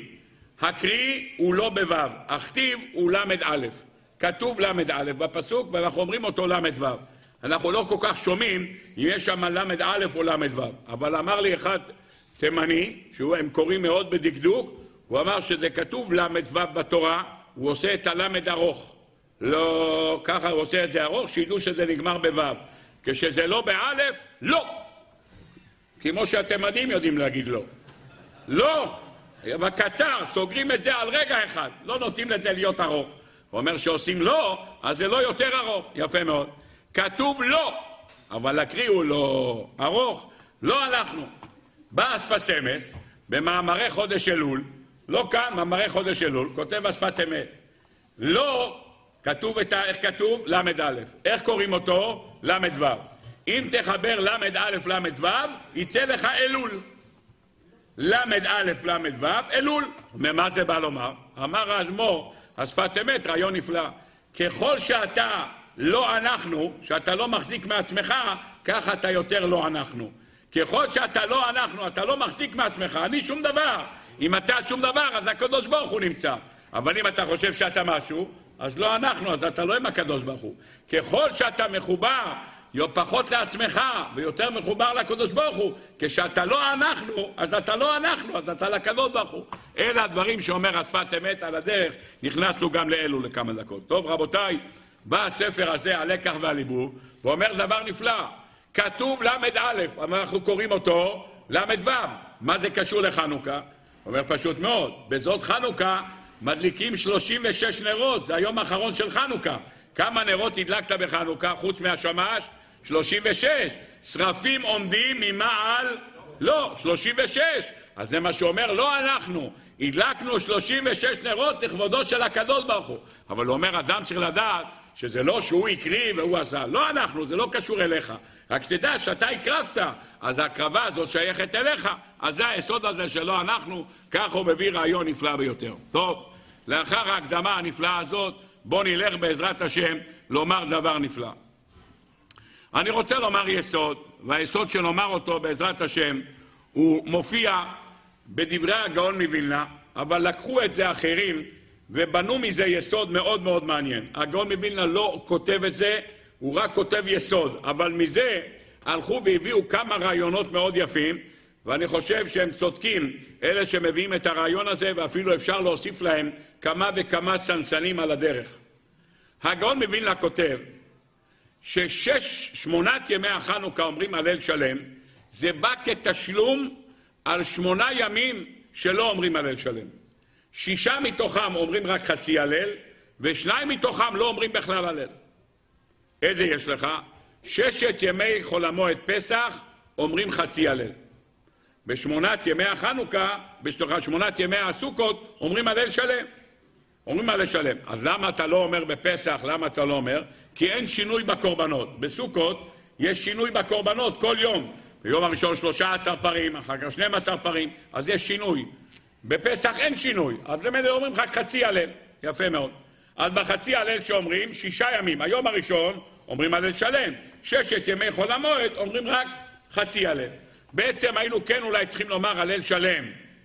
הקרי הוא לא בוו, הכתיב הוא למד א'. כתוב למד א' בפסוק, ואנחנו אומרים אותו למד ו'. אנחנו לא כל כך שומעים אם יש שם למד א' או למד ו'. אבל אמר לי אחד תימני, שהם קוראים מאוד בדקדוק, הוא אמר שזה כתוב למד ו' בתורה, הוא עושה את הלמד ארוך. לא, ככה הוא עושה את זה ארוך, שידעו שזה נגמר בו'. כשזה לא באלף, לא. כמו שהתימנים יודעים להגיד לא. לא. בקצר, סוגרים את זה על רגע אחד, לא נותנים לזה להיות ארוך. הוא אומר שעושים לא, אז זה לא יותר ארוך. יפה מאוד. כתוב לא, אבל הקריא הוא לא ארוך. לא הלכנו. בא השפת אמס, במאמרי חודש אלול, לא כאן, מאמרי חודש אלול, כותב השפת אמת. לא, כתוב איך כתוב? למד א'. איך קוראים אותו? למד ו'. אם תחבר למד א' למד ו', יצא לך אלול. למד א' למד ו', אלול. ומה זה בא לומר? אמר האדמו"ר, השפת אמת, רעיון נפלא. ככל שאתה לא אנחנו, שאתה לא מחזיק מעצמך, ככה אתה יותר לא אנחנו. ככל שאתה לא אנחנו, אתה לא מחזיק מעצמך, אני שום דבר. אם אתה שום דבר, אז הקדוש ברוך הוא נמצא. אבל אם אתה חושב שאתה משהו, אז לא אנחנו, אז אתה לא עם הקדוש ברוך הוא. ככל שאתה מחובר, פחות לעצמך, ויותר מחובר לקדוש ברוך הוא, כשאתה לא אנחנו, אז אתה לא אנחנו, אז אתה לקדוש ברוך הוא. אלה הדברים שאומר השפת אמת על הדרך, נכנסנו גם לאלו לכמה דקות. טוב רבותיי, בא הספר הזה, הלקח והליבוב, ואומר דבר נפלא. כתוב למד א', אבל אנחנו קוראים אותו למד ו'. מה זה קשור לחנוכה? אומר פשוט מאוד, בזאת חנוכה מדליקים 36 נרות, זה היום האחרון של חנוכה. כמה נרות הדלקת בחנוכה חוץ מהשמש? 36. שרפים עומדים ממעל? לא, 36. אז זה מה שאומר, לא אנחנו. הדלקנו 36 נרות לכבודו של הקדוש ברוך הוא. אבל הוא אומר, אדם צריך לדעת שזה לא שהוא הקריב והוא עשה. לא אנחנו, זה לא קשור אליך. רק תדע שאתה הקרבת, אז ההקרבה הזאת שייכת אליך. אז זה היסוד הזה שלא אנחנו, כך הוא מביא רעיון נפלא ביותר. טוב, לאחר ההקדמה הנפלאה הזאת, בוא נלך בעזרת השם לומר דבר נפלא. אני רוצה לומר יסוד, והיסוד שנאמר אותו בעזרת השם, הוא מופיע בדברי הגאון מווילנה, אבל לקחו את זה אחרים ובנו מזה יסוד מאוד מאוד מעניין. הגאון מווילנה לא כותב את זה, הוא רק כותב יסוד, אבל מזה הלכו והביאו כמה רעיונות מאוד יפים, ואני חושב שהם צודקים, אלה שמביאים את הרעיון הזה, ואפילו אפשר להוסיף להם כמה וכמה סנסנים על הדרך. הגאון מווילנה כותב שמונת ימי החנוכה אומרים הלל שלם, זה בא כתשלום על 8 ימים שלא אומרים הלל שלם. 6 מתוכם אומרים רק חצי הלל, ו2 מתוכם לא אומרים בכלל הלל. איזה יש לך? 6 ימי חול המועד פסח אומרים חצי הלל. ב8 ימי החנוכה, ב8 ימי הסוכות אומרים הלל שלם. אומרים הלל שלם. אז למה אתה לא אומר בפסח? למה אתה לא אומר? כי אין שינוי בקורבנות. בסוכות יש שינוי בקורבנות כל יום. ביום הראשון 13 פרים, אחר כך 12 פרים, אז יש שינוי. בפסח אין שינוי, אז למעלה אומרים רק חצי הלל. יפה מאוד. אז בחצי הלל שאומרים 6 ימים, היום הראשון אומרים הלל שלם. 6 ימי חול המועד אומרים רק חצי הלל. בעצם היינו כן אולי צריכים לומר הלל שלם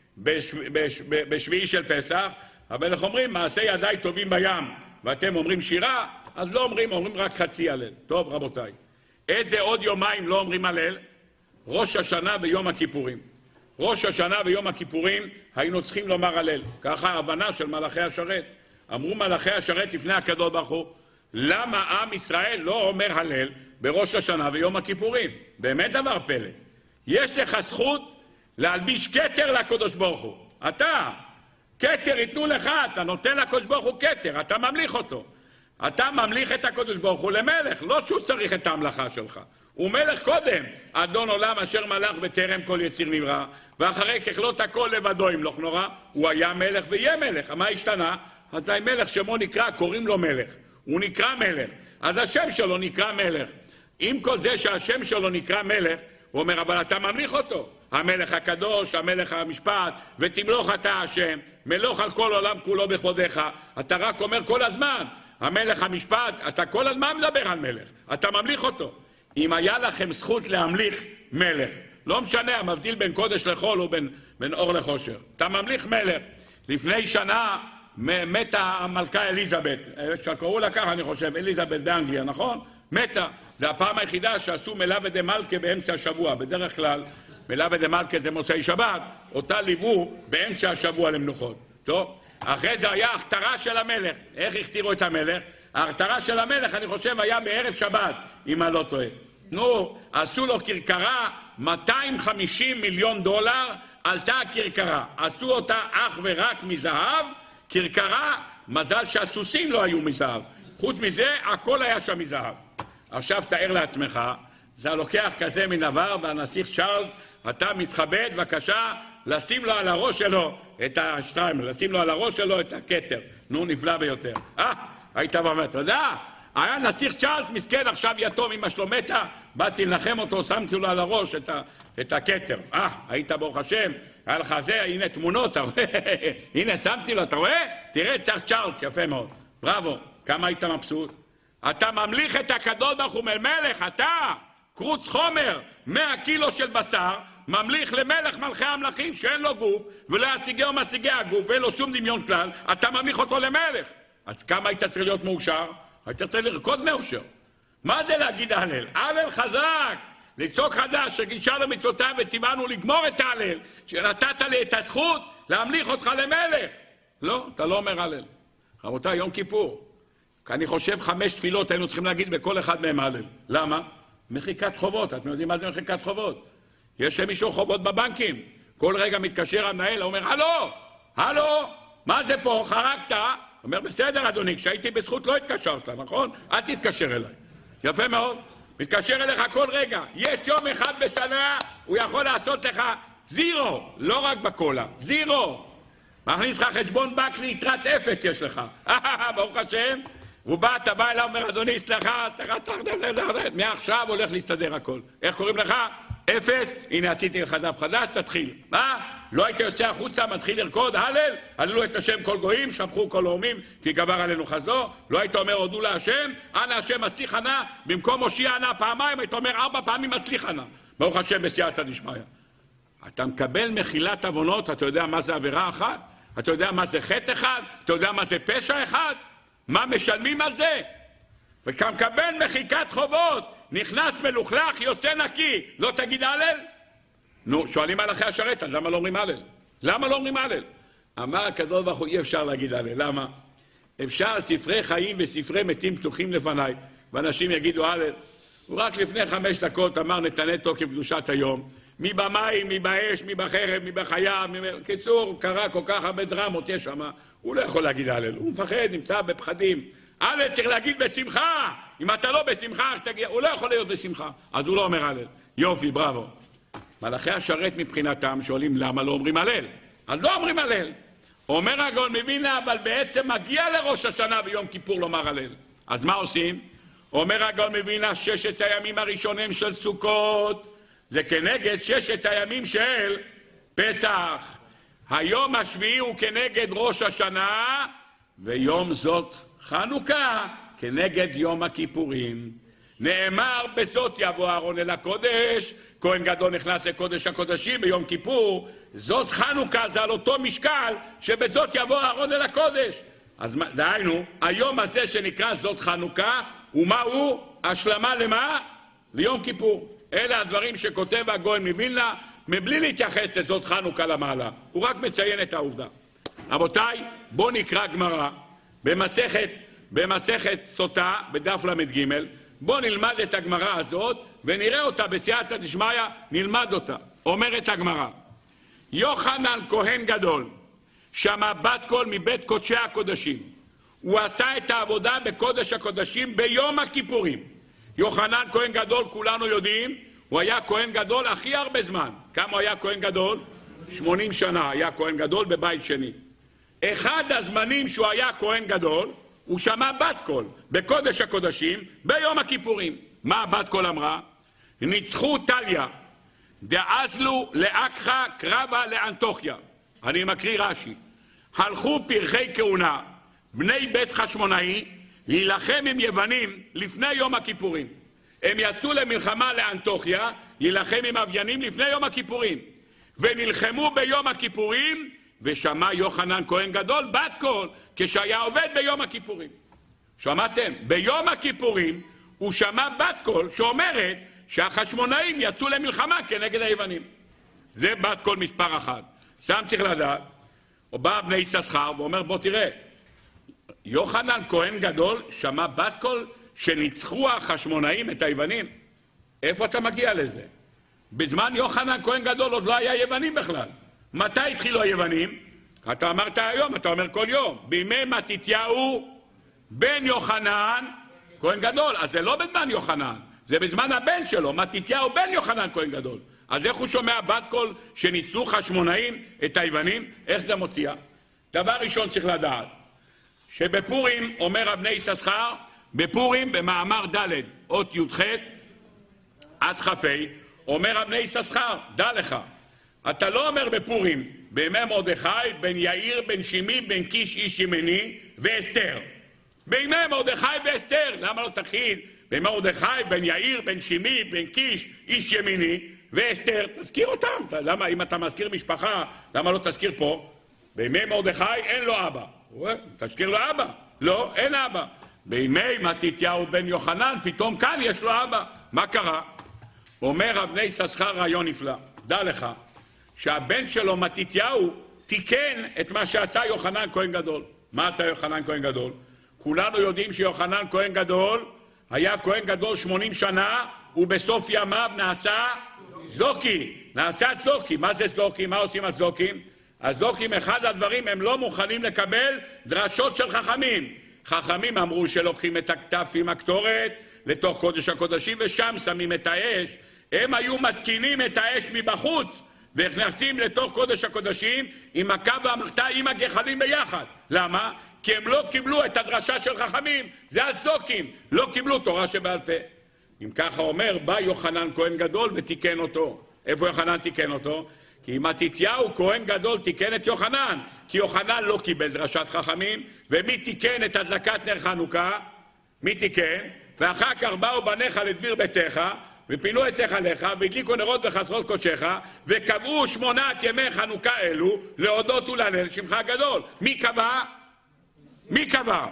בשביעי של פסח, אבל איך אומרים, מעשי ידיי טובים בים, ואתם אומרים שירה, אז לא אומרים, אומרים רק חצי הלל. טוב רבותיי, איזה עוד יומיים לא אומרים הלל? ראש השנה ויום הכיפורים. ראש השנה ויום הכיפורים היינו צריכים לומר הלל. ככה ההבנה של מלאכי השרת. אמרו מלאכי השרת לפני הקדוש ברוך הוא, למה עם ישראל לא אומר הלל בראש השנה ויום הכיפורים? באמת דבר פלא. יש לך זכות להלביש כתר לקדוש ברוך הוא. אתה, כתר ייתנו לך, אתה נותן לקדוש ברוך הוא כתר, אתה ממליך אותו. אתה ממליך את הקדוש ברוך הוא למלך, לא שהוא צריך את ההמלכה שלך. הוא מלך קודם, אדון עולם אשר מלך בטרם כל יציר נברא, ואחרי ככלות הכל לבדו ימלוך נורא, הוא היה מלך ויהיה מלך. מה השתנה? אז המלך שמו נקרא, קוראים לו מלך. הוא נקרא מלך, אז השם שלו נקרא מלך. עם כל זה שהשם שלו נקרא מלך, הוא אומר, אבל אתה ממליך אותו. המלך הקדוש, המלך המשפט, ותמלוך אתה השם, מלוך על כל עולם כולו בכבודך. אתה רק אומר כל הזמן, המלך המשפט, אתה כל הזמן מדבר על מלך, אתה ממליך אותו. אם היה לכם זכות להמליך מלך, לא משנה, המבדיל בין קודש לחול או בין אור לחושר, אתה ממליך מלך. לפני שנה מתה המלכה אליזבת, שקראו לה ככה אני חושב, אליזבת באנגליה, נכון? מתה. זה הפעם היחידה שעשו מלווה דה מלכה באמצע השבוע. בדרך כלל מלווה דה מלכה זה מוצאי שבת, אותה ליוו באמצע השבוע למנוחות. טוב, אחרי זה היה הכתרה של המלך. איך הכתירו את המלך? ההכתרה של המלך אני חושב היה בערב שבת, אם אני לא טועה. נו, עשו לו כרכרה, $250 מיליון עלתה הכרכרה. עשו אותה אך ורק מזהב, כרכרה, מזל שהסוסים לא היו מזהב. חוץ מזה, הכל היה שם מזהב. עכשיו תאר לעצמך, זה לוקח כזה מנבר, והנסיך צ'ארלס, אתה מתכבד, בבקשה, לשים לו על הראש שלו את השטריימל, לשים לו על הראש שלו את הכתר. נו, נפלא ביותר. היית ואומר, אתה יודע, היה נסיך צ'ארלס מסכן, עכשיו יתום, אמא שלו מתה, באתי לנחם אותו, שמתי לו על הראש את הכתר. היית ברוך השם, היה לך זה, הנה תמונות, אתה רואה? הנה שמתי לו, אתה רואה? תראה צ'ארלס, יפה מאוד. בראבו, כמה היית מבסוט? אתה ממליך את הקדוש ברוך הוא מלך, אתה, קרוץ חומר, 100 קילו של בשר, ממליך למלך מלכי המלכים שאין לו גוף, ולא ישיגהו משיגי הגוף, ואין לו שום דמיון כלל, אתה ממליך אותו למלך. אז כמה היית צריך להיות מאושר? היית צריך לרקוד מאושר. מה זה להגיד הלל? הלל חזק, לצעוק חדש, שגישה למצוותיו וציוונו לגמור את ההלל, שנתת לי את הזכות להמליך אותך למלך. לא, אתה לא אומר הלל. רבותיי, יום כיפור. אני חושב 5 תפילות היינו צריכים להגיד בכל אחד מהם הלל. למה? מחיקת חובות. אתם יודעים מה זה מחיקת חובות? יש למישהו חובות בבנקים. כל רגע מתקשר המנהל, אומר, הלו, מה זה פה? חרקת? אומר, בסדר אדוני, כשהייתי בזכות לא התקשרת, נכון? אל תתקשר אליי. יפה מאוד. מתקשר אליך כל רגע. יש יום אחד בשנה, הוא יכול לעשות לך 0, לא רק בקולה, 0. מכניס לך חשבון בנק ליתרת 0 יש לך. ברוך השם. הוא בא, אתה בא אליו, אומר, אדוני, סליחה, מעכשיו הולך להסתדר הכל. איך קוראים לך? אפס, הנה עשיתי לך דף חדש, תתחיל. מה? לא היית יוצא החוצה, מתחיל לרקוד, הלל, הללו את השם כל גויים, שבחו כל לאומים, כי גבר עלינו חסדו. לא היית אומר, הודו להשם, אנא השם מצליח נא, במקום מושיע נא פעמיים, היית אומר 4 פעמים מצליח נא. ברוך השם בסייעתא דשמיא. אתה מקבל מחילת עוונות, אתה יודע מה זה עבירה אחת? אתה יודע מה זה חטא אחד? אתה יודע מה זה פשע אחד? מה משלמים על זה? וכאן מקבל מחיקת חובות, נכנס מלוכלך, יוצא נקי, לא תגיד הלל? נו, שואלים מלאכי השרת, אז למה לא אומרים הלל? למה לא אומרים הלל? אמר הקדוש ברוך הוא, אי אפשר להגיד הלל, למה? אפשר ספרי חיים וספרי מתים פתוחים לפניי, ואנשים יגידו הלל. הוא רק לפני 5 דקות אמר נתנה תוקף קדושת היום, מי במים, מי באש, מי בחרב, מי בחיה, קיצור, קרה כל כך הרבה דרמות יש שם, הוא לא יכול להגיד הלל, הוא מפחד, נמצא בפחדים. הלל צריך להגיד בשמחה, אם אתה לא בשמחה, הוא לא יכול להיות בשמחה, אז הוא לא אומר הלל. יופי, בראבו. מלאכי השרת מבחינתם שואלים למה לא אומרים הלל, אז לא אומרים הלל. אומר הגאון מווילנה, אבל בעצם מגיע לראש השנה ויום כיפור לומר הלל. אז מה עושים? אומר הגאון מווילנה, 6 הימים הראשונים של סוכות, זה כנגד 6 הימים של פסח. היום השביעי הוא כנגד ראש השנה, ויום זאת חנוכה כנגד יום הכיפורים. נאמר, בזאת יבוא אהרון אל הקודש, כהן גדול נכנס לקודש הקודשים ביום כיפור, זאת חנוכה, זה על אותו משקל שבזאת יבוא אהרון אל הקודש. אז דהיינו, היום הזה שנקרא זאת חנוכה, ומה הוא? השלמה למה? ליום כיפור. אלה הדברים שכותב הגאון מווילנה, מבלי להתייחס לזאת חנוכה למעלה. הוא רק מציין את העובדה. רבותיי, בואו נקרא גמרא במסכת סוטה, בדף למ"ג. בואו נלמד את הגמרא הזאת, ונראה אותה בסייעתא דשמיא, נלמד אותה. אומרת הגמרא, יוחנן כהן גדול, שמע בת קול מבית קודשי הקודשים. הוא עשה את העבודה בקודש הקודשים ביום הכיפורים. יוחנן כהן גדול, כולנו יודעים, הוא היה כהן גדול הכי הרבה זמן. כמה הוא היה כהן גדול? 80 שנה היה כהן גדול בבית שני. אחד הזמנים שהוא היה כהן גדול, הוא שמע בת קול בקודש הקודשים ביום הכיפורים. מה בת קול אמרה? ניצחו טליה, דאזלו לאקחה קרבה לאנטוכיה. אני מקריא רש"י. הלכו פרחי כהונה, בני בית חשמונאי, להילחם עם יוונים לפני יום הכיפורים. הם יצאו למלחמה לאנטוכיה, להילחם עם אביינים לפני יום הכיפורים. ונלחמו ביום הכיפורים, ושמע יוחנן כהן גדול בת קול, כשהיה עובד ביום הכיפורים. שמעתם? ביום הכיפורים הוא שמע בת קול שאומרת שהחשמונאים יצאו למלחמה כנגד היוונים. זה בת קול מספר 1. שם צריך לדעת, הוא בא בני יששכר ואומר בוא תראה, יוחנן כהן גדול שמע בת קול שניצחו החשמונאים את היוונים. איפה אתה מגיע לזה? בזמן יוחנן כהן גדול עוד לא היה יוונים בכלל. מתי התחילו היוונים? אתה אמרת היום, אתה אומר כל יום. בימי מתתיהו בן יוחנן כהן גדול. אז זה לא בזמן יוחנן, זה בזמן הבן שלו, מתתיהו בן יוחנן כהן גדול. אז איך הוא שומע בת קול שניצחו חשמונאים את היוונים? איך זה מוציע? דבר ראשון צריך לדעת, שבפורים אומר רב בני יששכר, בפורים במאמר ד' אות י"ח עד כ"ה, אומר רב בני יששכר, דע לך, אתה לא אומר בפורים בימי מרדכי בן יאיר בן שימי בן קיש איש ימני ואסתר. בימי מרדכי ואסתר, למה לא תחיל בימי מרדכי בן יאיר בן שימי בן קיש איש ימיני ואסתר? תזכיר אותם. למה אם אתה מזכיר משפחה, למה לא תזכיר פה? בימי מרדכי אין לו אבא. תזכיר לו אבא. לא, אין אבא. בימי מתתיהו בן יוחנן פתאום כאן יש לו אבא. מה קרה? אומר רב בני יששכר רעיון נפלא. דע לך שהבן שלו מתתיהו תיקן את מה שעשה יוחנן כהן גדול. מה עשה יוחנן כהן גדול? כולנו יודעים שיוחנן כהן גדול היה כהן גדול 80 שנה, ובסוף ימיו נעשה זוקי. נעשה זוקי. מה זה זוקי? מה עושים הזוקים? הזוקים, אחד הדברים, הם לא מוכנים לקבל דרשות של חכמים. חכמים אמרו שלוקחים את הכתף עם הקטורת לתוך קודש הקודשים ושם שמים את האש. הם היו מתקינים את האש מבחוץ ונכנסים לתוך קודש הקודשים עם הקו והמחתה עם הגחלים ביחד. למה? כי הם לא קיבלו את הדרשה של חכמים, זה הצדוקים, לא קיבלו תורה שבעל פה. אם ככה אומר, בא יוחנן כהן גדול ותיקן אותו. איפה יוחנן תיקן אותו? כי מתתיהו כהן גדול תיקן את יוחנן, כי יוחנן לא קיבל דרשת חכמים, ומי תיקן את הדלקת נר חנוכה? מי תיקן? ואחר כך באו בניך לדביר ביתך, ופינו את היכליך, והדליקו נרות בחצרות קודשך, וקבעו 8 ימי חנוכה אלו, להודות ולהלל שמך הגדול. מי קבע? מי קבע?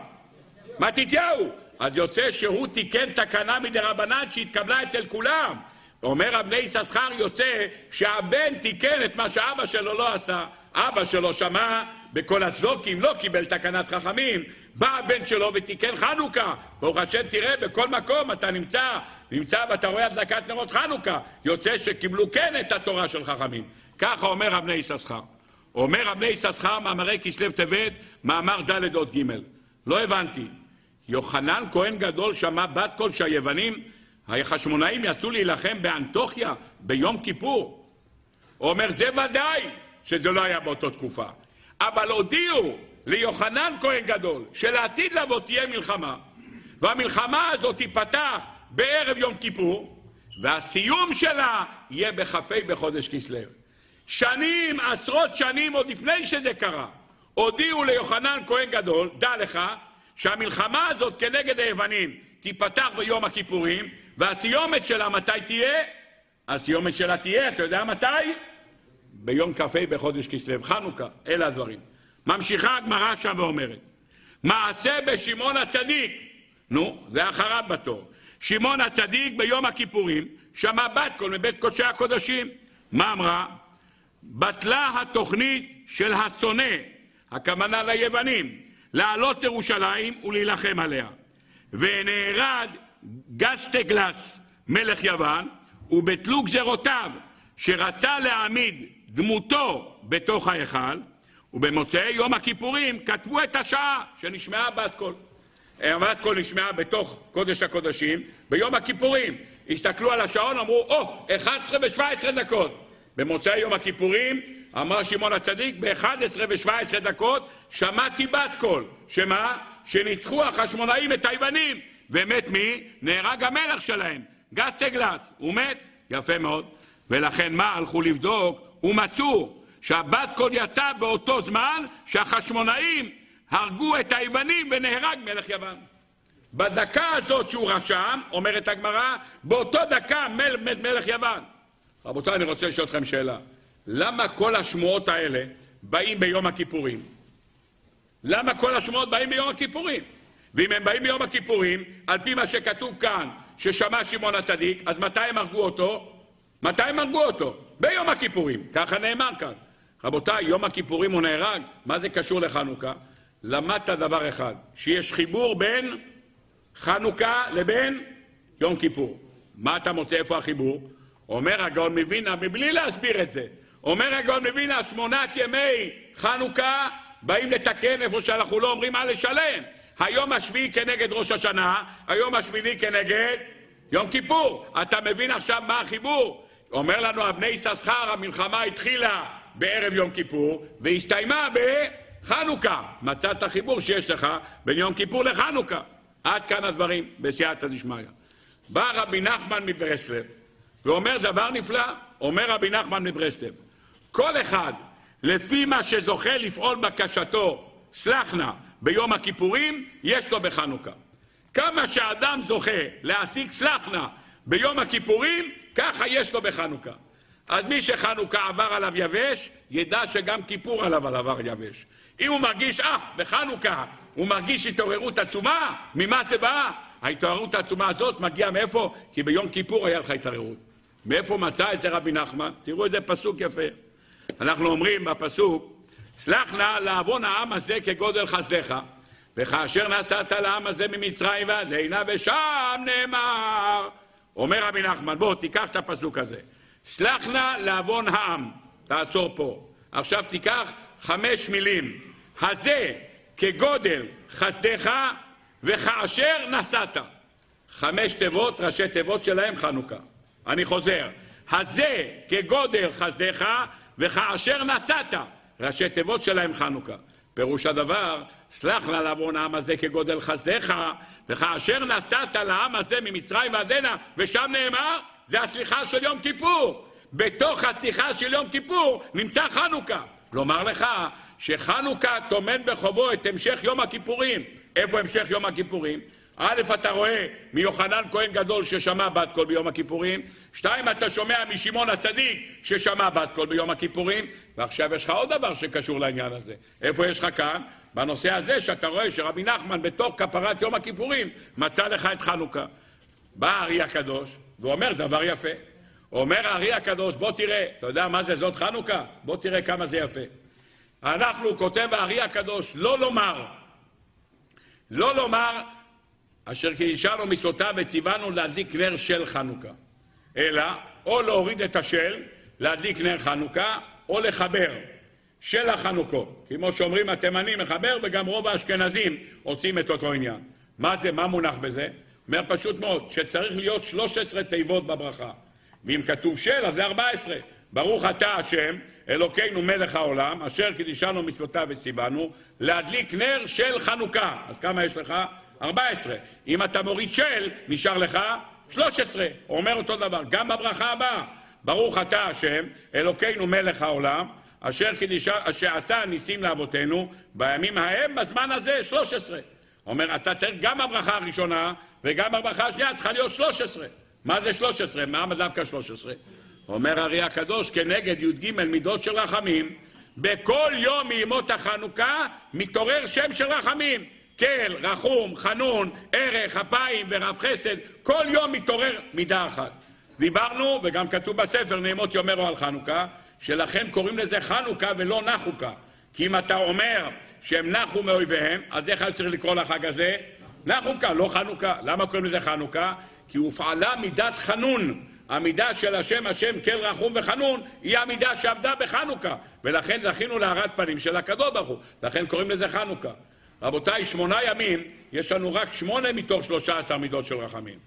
מתתיהו. אז יוצא שהוא תיקן תקנה מדרבנן שהתקבלה אצל כולם. אומר רב בני יששכר, יוצא שהבן תיקן את מה שאבא שלו לא עשה. אבא שלו שמע בכל הצדוקים, לא קיבל תקנת חכמים, בא הבן שלו ותיקן חנוכה. ברוך השם, תראה, בכל מקום אתה נמצא ואתה רואה הדלקת נרות חנוכה. יוצא שקיבלו כן את התורה של חכמים. ככה אומר רב בני יששכר. אומר רב בני יששכר, מאמרי כסלו טבת, מאמר ד' אות ג'. לא הבנתי. יוחנן כהן גדול שמע בת קול שהיוונים, החשמונאים יצאו להילחם באנטוכיה ביום כיפור. הוא אומר, זה ודאי שזה לא היה באותו תקופה. אבל הודיעו ליוחנן כהן גדול שלעתיד לבוא תהיה מלחמה, והמלחמה הזאת תיפתח בערב יום כיפור, והסיום שלה יהיה בכ"ה בחודש כסלו. שנים, עשרות שנים עוד לפני שזה קרה, הודיעו ליוחנן כהן גדול, דע לך שהמלחמה הזאת כנגד היוונים תיפתח ביום הכיפורים, והסיומת שלה מתי תהיה? הסיומת שלה תהיה, אתה יודע מתי? ביום כ"ה בחודש כסלו, חנוכה. אלה הדברים. ממשיכה הגמרא שם ואומרת, מעשה בשמעון הצדיק, זה אחריו בתור. שמעון הצדיק ביום הכיפורים שמע בת קול מבית קודשי הקודשים. מה אמרה? בטלה התוכנית של השונא, הכוונה ליוונים, לעלות ירושלים ולהילחם עליה. ונהרג גסטגלס מלך יוון, ובטלו גזרותיו שרצה להעמיד דמותו בתוך ההיכל, ובמוצאי יום הכיפורים כתבו את השעה שנשמעה בת קול. בת קול נשמעה בתוך קודש הקודשים ביום הכיפורים. הסתכלו על השעון, אמרו, 11 ו-17 דקות. במוצאי יום הכיפורים אמר שמעון הצדיק, ב-11 ו-17 דקות שמעתי בת קול. שמה? שניצחו החשמונאים את היוונים. ומת מי? נהרג המלך שלהם, גסטגלס. הוא מת? יפה מאוד. ולכן מה? הלכו לבדוק ומצאו שהבת קול יצא באותו זמן שהחשמונאים הרגו את היוונים ונהרג מלך יוון. בדקה הזאת שהוא רשם, אומרת הגמרא, באותו דקה מת מלך יוון. רבותיי, אני רוצה לשאול אתכם שאלה. למה כל השמועות האלה באים ביום הכיפורים? למה כל השמועות באים ביום הכיפורים? ואם הם באים ביום הכיפורים, על פי מה שכתוב כאן, ששמע שמעון הצדיק, אז מתי הם הרגו אותו? מתי הם הרגו אותו? ביום הכיפורים. ככה נאמר כאן. רבותיי, יום הכיפורים הוא נהרג. מה זה קשור לחנוכה? למדת דבר אחד, שיש חיבור בין חנוכה לבין יום כיפור. מה אתה מוצא? איפה החיבור? אומר הגאון מווילנה, מבלי להסביר את זה, אומר הגאון מווילנה, 8 ימי חנוכה באים לתקן איפה שאנחנו לא אומרים על לשלם. היום השביעי כנגד ראש השנה, היום השמיני כנגד יום כיפור. אתה מבין עכשיו מה החיבור? אומר לנו בני יששכר, המלחמה התחילה בערב יום כיפור והסתיימה בחנוכה. מצאת החיבור שיש לך בין יום כיפור לחנוכה. עד כאן הדברים בסייעתא דשמיא. בא רבי נחמן מברסלב ואומר דבר נפלא. אומר רבי נחמן מברסלב, כל אחד לפי מה שזוכה לפעול בקשתו סלחנה ביום הכיפורים, יש לו בחנוכה. כמה שאדם זוכה להשיג סלחנה ביום הכיפורים, ככה יש לו בחנוכה. אז מי שחנוכה עבר עליו יבש, ידע שגם כיפור עליו עבר יבש. אם הוא מרגיש, בחנוכה הוא מרגיש התעוררות עצומה, ממה זה בא? ההתעוררות העצומה הזאת מגיעה מאיפה? כי ביום כיפור היה לך התעוררות. מאיפה מצא את זה רבי נחמן? תראו איזה פסוק יפה. אנחנו אומרים בפסוק, סלח נא לעוון העם הזה כגודל חסדך, וכאשר נסעת לעם הזה ממצרים ועד הנה ושם נאמר. אומר רבי נחמן, בוא תיקח את הפסוק הזה. סלח נא לעוון העם. תעצור פה. עכשיו תיקח 5 מילים. הזה כגודל חסדך וכאשר נסעת. 5 תיבות, ראשי תיבות שלהם חנוכה. אני חוזר. הזה כגודל חסדך וכאשר נסעת. ראשי תיבות שלהם חנוכה. פירוש הדבר, סלח לה לעוון העם הזה כגודל חסדיך, וכאשר נסעת לעם הזה ממצרים ועד הנה, ושם נאמר, זה הסליחה של יום כיפור. בתוך הסליחה של יום כיפור נמצא חנוכה. לומר לך שחנוכה טומן בחובו את המשך יום הכיפורים. איפה המשך יום הכיפורים? א', אתה רואה מיוחנן כהן גדול ששמע בת קול ביום הכיפורים. 2, אתה שומע משמעון הצדיק ששמע בת קול ביום הכיפורים. ועכשיו יש לך עוד דבר שקשור לעניין הזה. איפה יש לך כאן? בנושא הזה שאתה רואה שרבי נחמן בתוך כפרת יום הכיפורים מצא לך את חנוכה. בא הארי הקדוש ואומר דבר יפה. אומר הארי הקדוש, בוא תראה, אתה יודע מה זה זאת חנוכה? בוא תראה כמה זה יפה. אנחנו, כותב הארי הקדוש, לא לומר אשר קידשנו מצוותיו וציוונו להדליק נר של חנוכה, אלא או להוריד את השל, להדליק נר חנוכה, או לחבר של החנוכות. כמו שאומרים התימנים מחבר, וגם רוב האשכנזים עושים את אותו עניין. מה זה? מה מונח בזה? אומר פשוט מאוד, שצריך להיות 13 תיבות בברכה. ואם כתוב של, אז זה 14. ברוך אתה השם, אלוקינו מלך העולם, אשר קידשנו מצוותיו וציוונו, להדליק נר של חנוכה. אז כמה יש לך? 14. אם אתה מוריד של, נשאר לך 13. הוא אומר אותו דבר, גם בברכה הבאה. ברוך אתה השם, אלוקינו מלך העולם, אשר עשה ניסים לאבותינו, בימים ההם, בזמן הזה, 13. אומר, אתה צריך גם בברכה הראשונה, וגם בברכה השנייה צריכה להיות 13. מה זה 13? מה דווקא 13? אומר הארי הקדוש, כנגד י"ג מידות של רחמים, בכל יום מימות החנוכה מתעורר שם של רחמים. כל, רחום, חנון, ערך, אפיים ורב חסד, כל יום מתעורר מידה אחת. דיברנו, וגם כתוב בספר נעימות יאמרו על חנוכה, שלכן קוראים לזה חנוכה ולא נחוקה. כי אם אתה אומר שהם נחו מאויביהם, אז איך צריך לקרוא לחג הזה? נחוקה, לא חנוכה. למה קוראים לזה חנוכה? כי הופעלה מידת חנון. המידה של השם כל רחום וחנון היא המידה שעבדה בחנוכה. ולכן זכינו להארת פנים של הקדוש ברוך הוא. לכן קוראים לזה חנוכה. רבותיי, 8 ימים, יש לנו רק 8 מתוך 13 מידות של רחמים.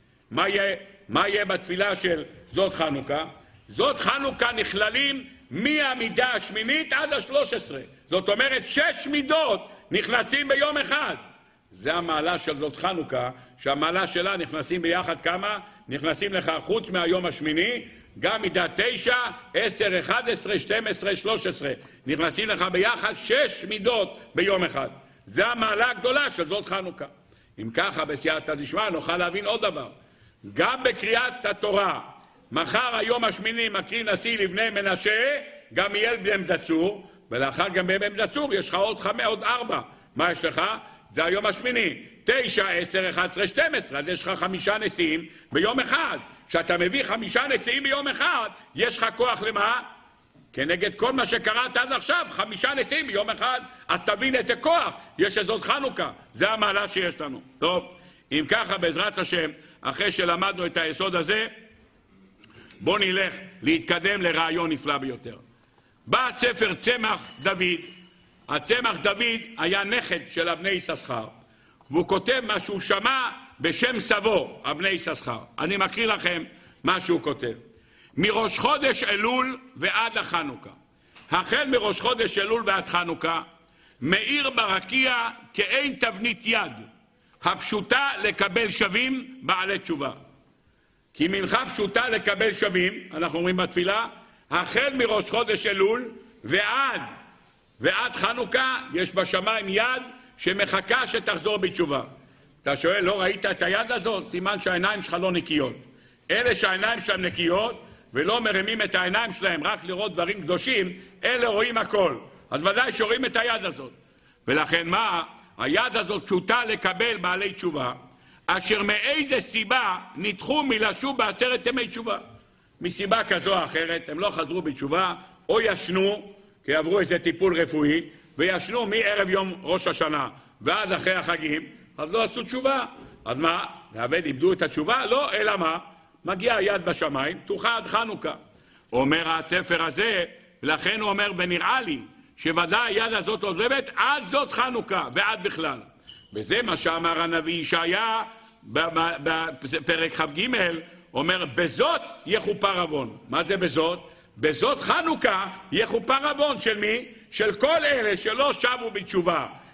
מה יהיה בתפילה של זאת חנוכה? זאת חנוכה נכללים מהמידה השמינית עד ה-13. זאת אומרת 6 מידות נכנסים ביום אחד. זה המעלה של זאת חנוכה, שהמעלה שלה נכנסים ביחד כמה? נכנסים לך חוץ מהיום השמיני, גם מידה 9, 10, 11, 12, 13. נכנסים לך ביחד 6 מידות ביום אחד. זה המעלה הגדולה של זאת חנוכה. אם ככה בסייעתא דשמיא נוכל להבין עוד דבר. גם בקריאת התורה, מחר היום השמיני מקריא נשיא לבני מנשה, גם יהיה בן דצור, ולאחר גם בן דצור יש לך עוד 4. מה יש לך? זה היום השמיני. 9, 10, 11, 12. אז יש לך 5 נשיאים ביום אחד. כשאתה מביא 5 נשיאים ביום אחד, יש לך כוח למה? כנגד כל מה שקראת עד עכשיו, 5 נשיאים ביום אחד, אז תבין איזה כוח יש לזאת חנוכה. זה המעלה שיש לנו. טוב, אם ככה בעזרת השם, אחרי שלמדנו את היסוד הזה, בוא נלך להתקדם לרעיון נפלא ביותר. בא ספר צמח דוד. הצמח דוד היה נכד של אבני יששכר, והוא כותב מה שהוא שמע בשם סבו, אבני יששכר. אני מקריא לכם מה שהוא כותב. מראש חודש אלול ועד החנוכה. החל מראש חודש אלול ועד חנוכה, מאיר ברקיע כאין תבנית יד, הפשוטה לקבל שווים בעלי תשובה. כי מנחה פשוטה לקבל שווים, אנחנו אומרים בתפילה, החל מראש חודש אלול ועד חנוכה יש בשמיים יד שמחכה שתחזור בתשובה. אתה שואל, לא ראית את היד הזאת? סימן שהעיניים שלך לא נקיות. אלה שהעיניים שלהם נקיות ולא מרימים את העיניים שלהם רק לראות דברים קדושים, אלה רואים הכל. אז ודאי שרואים את היד הזאת. ולכן מה? היד הזאת פשוטה לקבל בעלי תשובה, אשר מאיזה סיבה נדחו מלשוב ב10 ימי תשובה. מסיבה כזו או אחרת, הם לא חזרו בתשובה, או ישנו, כי עברו איזה טיפול רפואי, וישנו מערב יום ראש השנה ועד אחרי החגים, אז לא עשו תשובה. אז מה? ועבד איבדו את התשובה? לא, אלא מה? מגיע היד בשמיים, תוכה עד חנוכה. אומר הספר הזה, לכן הוא אומר, ונראה לי, שוודאי היד הזאת עוזבת עד זאת חנוכה, ועד בכלל. וזה מה שאמר הנביא ישעיה, בפרק כ"ג, אומר, בזאת יכופר עוון. מה זה בזאת? בזאת חנוכה יכופר עוון של מי? של כל אלה שלא שבו בתשובה,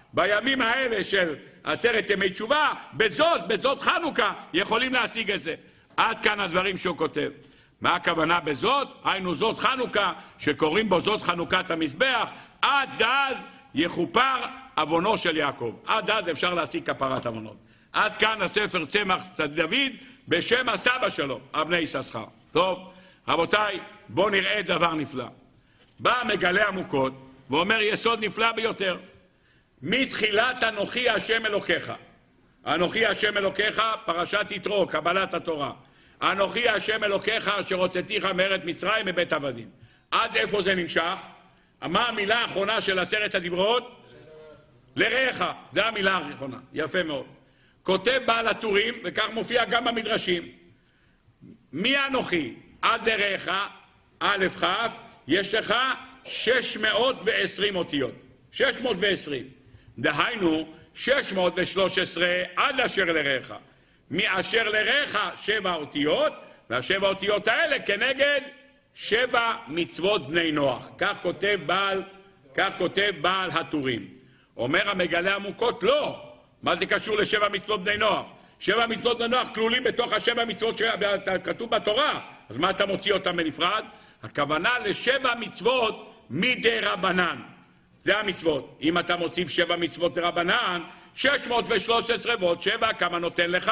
בימים האלה של 10 ימי תשובה, בזאת חנוכה, יכולים להשיג את זה. עד כאן הדברים שהוא כותב. מה הכוונה בזאת? היינו זאת חנוכה, שקוראים בו זאת חנוכת המזבח, עד אז יכופר עוונו של יעקב. עד אז אפשר להשיג כפרת עוונות. עד כאן הספר צמח דוד בשם הסבא שלו, אבני יששכר. טוב, רבותיי, בואו נראה דבר נפלא. בא מגלה עמוקות ואומר יסוד נפלא ביותר. מתחילת אנוכי השם אלוקיך. אנוכי השם אלוקיך, פרשת יתרו, קבלת התורה. אנוכי השם אלוקיך אשר הוצאתיך מארץ מצרים מבית עבדים. עד איפה זה נמשך? מה המילה האחרונה של 10 הדיברות? לרעך. זה המילה האחרונה. יפה מאוד. כותב בעל הטורים, וכך מופיע גם במדרשים. מי אנוכי? עד לרעך, א' כ', יש לך 620 אותיות. 620. דהיינו, 613 עד אשר לרעך. מאשר לרעך 7 אותיות, וה7 אותיות האלה כנגד 7 מצוות בני נוח. כך כותב בעל הטורים. אומר המגלה עמוקות, לא. מה זה קשור ל7 מצוות בני נוח? 7 מצוות בני נוח כלולים בתוך 7 מצוות שכתוב בתורה. אז מה אתה מוציא אותם בנפרד? הכוונה ל7 מצוות מדי רבנן. זה המצוות. אם אתה מוסיף 7 מצוות דרבנן, 613 ועוד 7, כמה נותן לך?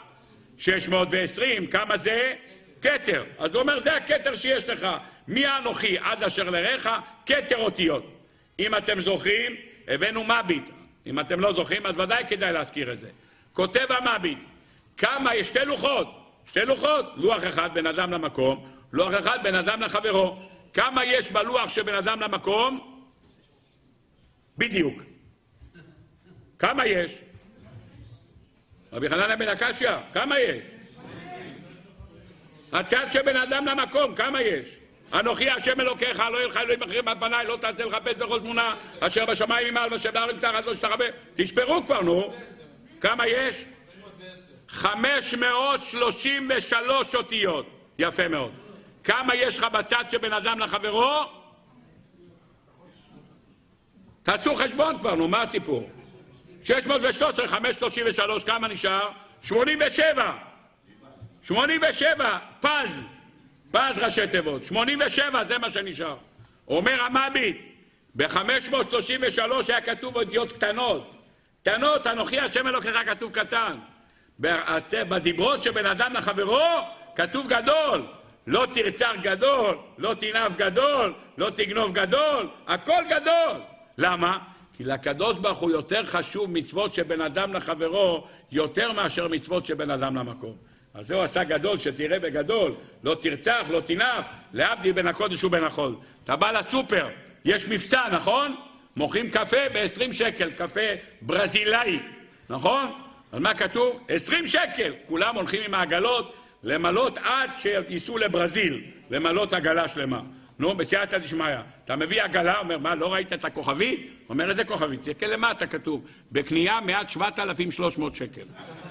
620. כמה זה? כתר. אז הוא אומר, זה הכתר שיש לך. מי אנוכי עד אשר לרעך? כתר אותיות. אם אתם זוכרים, הבאנו מביט. אם אתם לא זוכרים, אז ודאי כדאי להזכיר את זה. כותב המביט, כמה? יש 2 לוחות. 2 לוחות. לוח אחד בין אדם למקום, לוח אחד בין אדם לחברו. כמה יש בלוח שבין אדם למקום? בדיוק. כמה יש? רבי חנניה בן עקשיא, כמה יש? הצד שבין אדם למקום, כמה יש? אנוכי השם אלוקיך, לא יהיה לך אלוהים אחרים על פניי, לא תעשה לחפש זרעו תמונה, אשר בשמיים ממעל ואשר בארץ מתחת לא שתחווה. תספרו כבר, נו. כמה יש? 533 אותיות. יפה מאוד. כמה יש לך בצד שבין אדם לחברו? תעשו חשבון כבר, נו, מה הסיפור? 613, 533, כמה נשאר? 87. 87, פז. פז ראשי תיבות. 87, זה מה שנשאר. אומר המביט, ב-533 היה כתוב אותיות קטנות. קטנות, אנוכי השם אלוקיך כתוב קטן. בדיברות שבין אדם לחברו, כתוב גדול. לא תרצח גדול, לא תנאף גדול, לא תגנוב גדול, הכל גדול. למה? כי לקדוש ברוך הוא יותר חשוב מצוות שבין אדם לחברו, יותר מאשר מצוות שבין אדם למקום. אז זהו עשה גדול, שתראה בגדול, לא תרצח, לא תנאף, להבדיל בין הקודש ובין החול. אתה בא לסופר, יש מבצע, נכון? מוכרים קפה ב-20 שקל, קפה ברזילאי, נכון? אז מה כתוב? 20 שקל. כולם הולכים עם העגלות למלות עד שייסעו לברזיל, למלות עגלה שלמה. נו, בסייעתא דשמיא. אתה מביא עגלה, אומר, מה, לא ראית את הכוכבית? אומר, איזה כוכבית? תסתכל למטה כתוב, בקנייה מעט 7,300 שקל.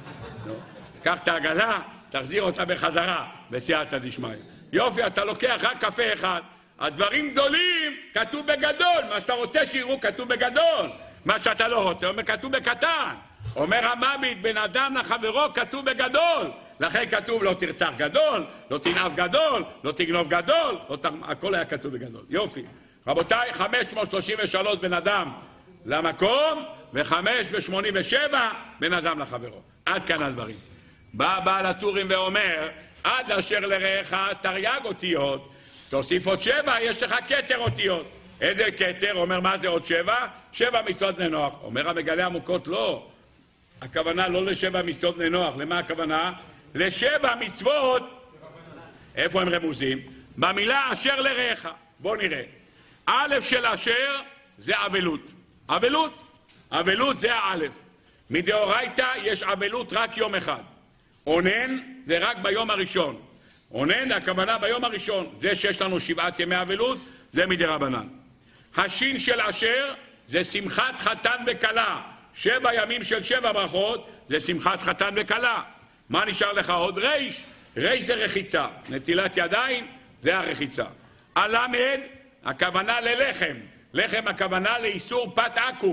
קח את העגלה, תחזיר אותה בחזרה, בסייעתא דשמיא. יופי, אתה לוקח רק קפה אחד. הדברים גדולים כתוב בגדול. מה שאתה רוצה שיראו כתוב בגדול. מה שאתה לא רוצה, אומר, כתוב בקטן. אומר המביט, בין אדם לחברו כתוב בגדול. לכן כתוב לא תרצח גדול, לא תנאף גדול, לא תגנוב גדול, הכל היה כתוב בגדול. יופי. רבותיי, 533 בין אדם למקום, ו587 בין אדם לחברו. עד כאן הדברים. בא בעל הטורים ואומר, עד אשר לרעך תרי"ג אותיות, תוסיף עוד 7, יש לך כתר אותיות. איזה כתר? אומר, מה זה עוד 7? 7 מצוות בני נוח. אומר המגלה עמוקות, לא. הכוונה לא ל7 מצוות בני נוח. למה הכוונה? ל7 מצוות. איפה הם רמוזים? במילה אשר לרעך. בואו נראה. א' של אשר זה אבלות. אבלות. אבלות זה האלף. מדאורייתא יש אבלות רק יום אחד. אונן זה רק ביום הראשון. אונן הכוונה ביום הראשון. זה שיש לנו 7 ימי אבלות, זה מדרבנן. השין של אשר זה שמחת חתן וכלה. 7 ימים של 7 ברכות זה שמחת חתן וכלה. מה נשאר לך עוד? ריש. ריש זה רחיצה. נטילת ידיים זה הרחיצה. הלמד הכוונה ללחם. לחם הכוונה לאיסור פת עקום.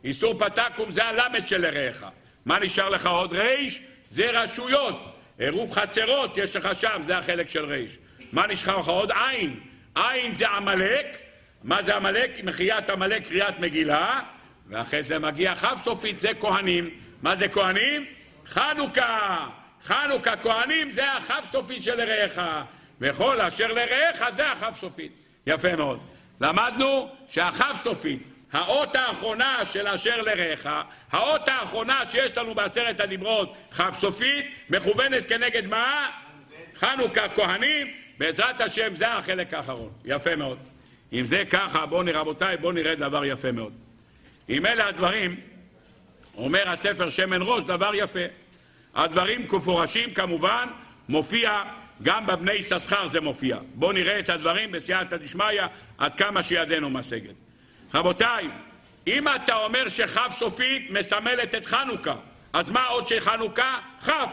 איסור פתקום זה הלמד של לרעך. מה נשאר לך עוד? ריש זה רשויות. עירוב חצרות יש לך שם, זה החלק של ריש. מה נשאר לך עוד? עין. עין זה עמלק. מה זה עמלק? מחיית עמלק, קריאת מגילה. ואחרי זה מגיע חב סופית, זה כהנים. מה זה כהנים? חנוכה. חנוכה, כהנים זה החב סופית של לרעך. וכל אשר לרעך זה החב סופית. יפה מאוד. למדנו שהחב סופית, האות האחרונה של אשר לרעך, האות האחרונה שיש לנו בעשרת הדיברות, חב סופית, מכוונת כנגד מה? חנוכה, כהנים, בעזרת השם זה החלק האחרון. יפה מאוד. אם זה ככה, בואו נראה רבותיי, בואו נראה דבר יפה מאוד. אם אלה הדברים, אומר הספר שמן ראש, דבר יפה. הדברים כפורשים כמובן, מופיע גם בבני יששכר זה מופיע. בואו נראה את הדברים בסייעתא דשמיא עד כמה שידנו משגת. רבותיי, אם אתה אומר שכף סופית מסמלת את חנוכה, אז מה עוד שחנוכה? כף.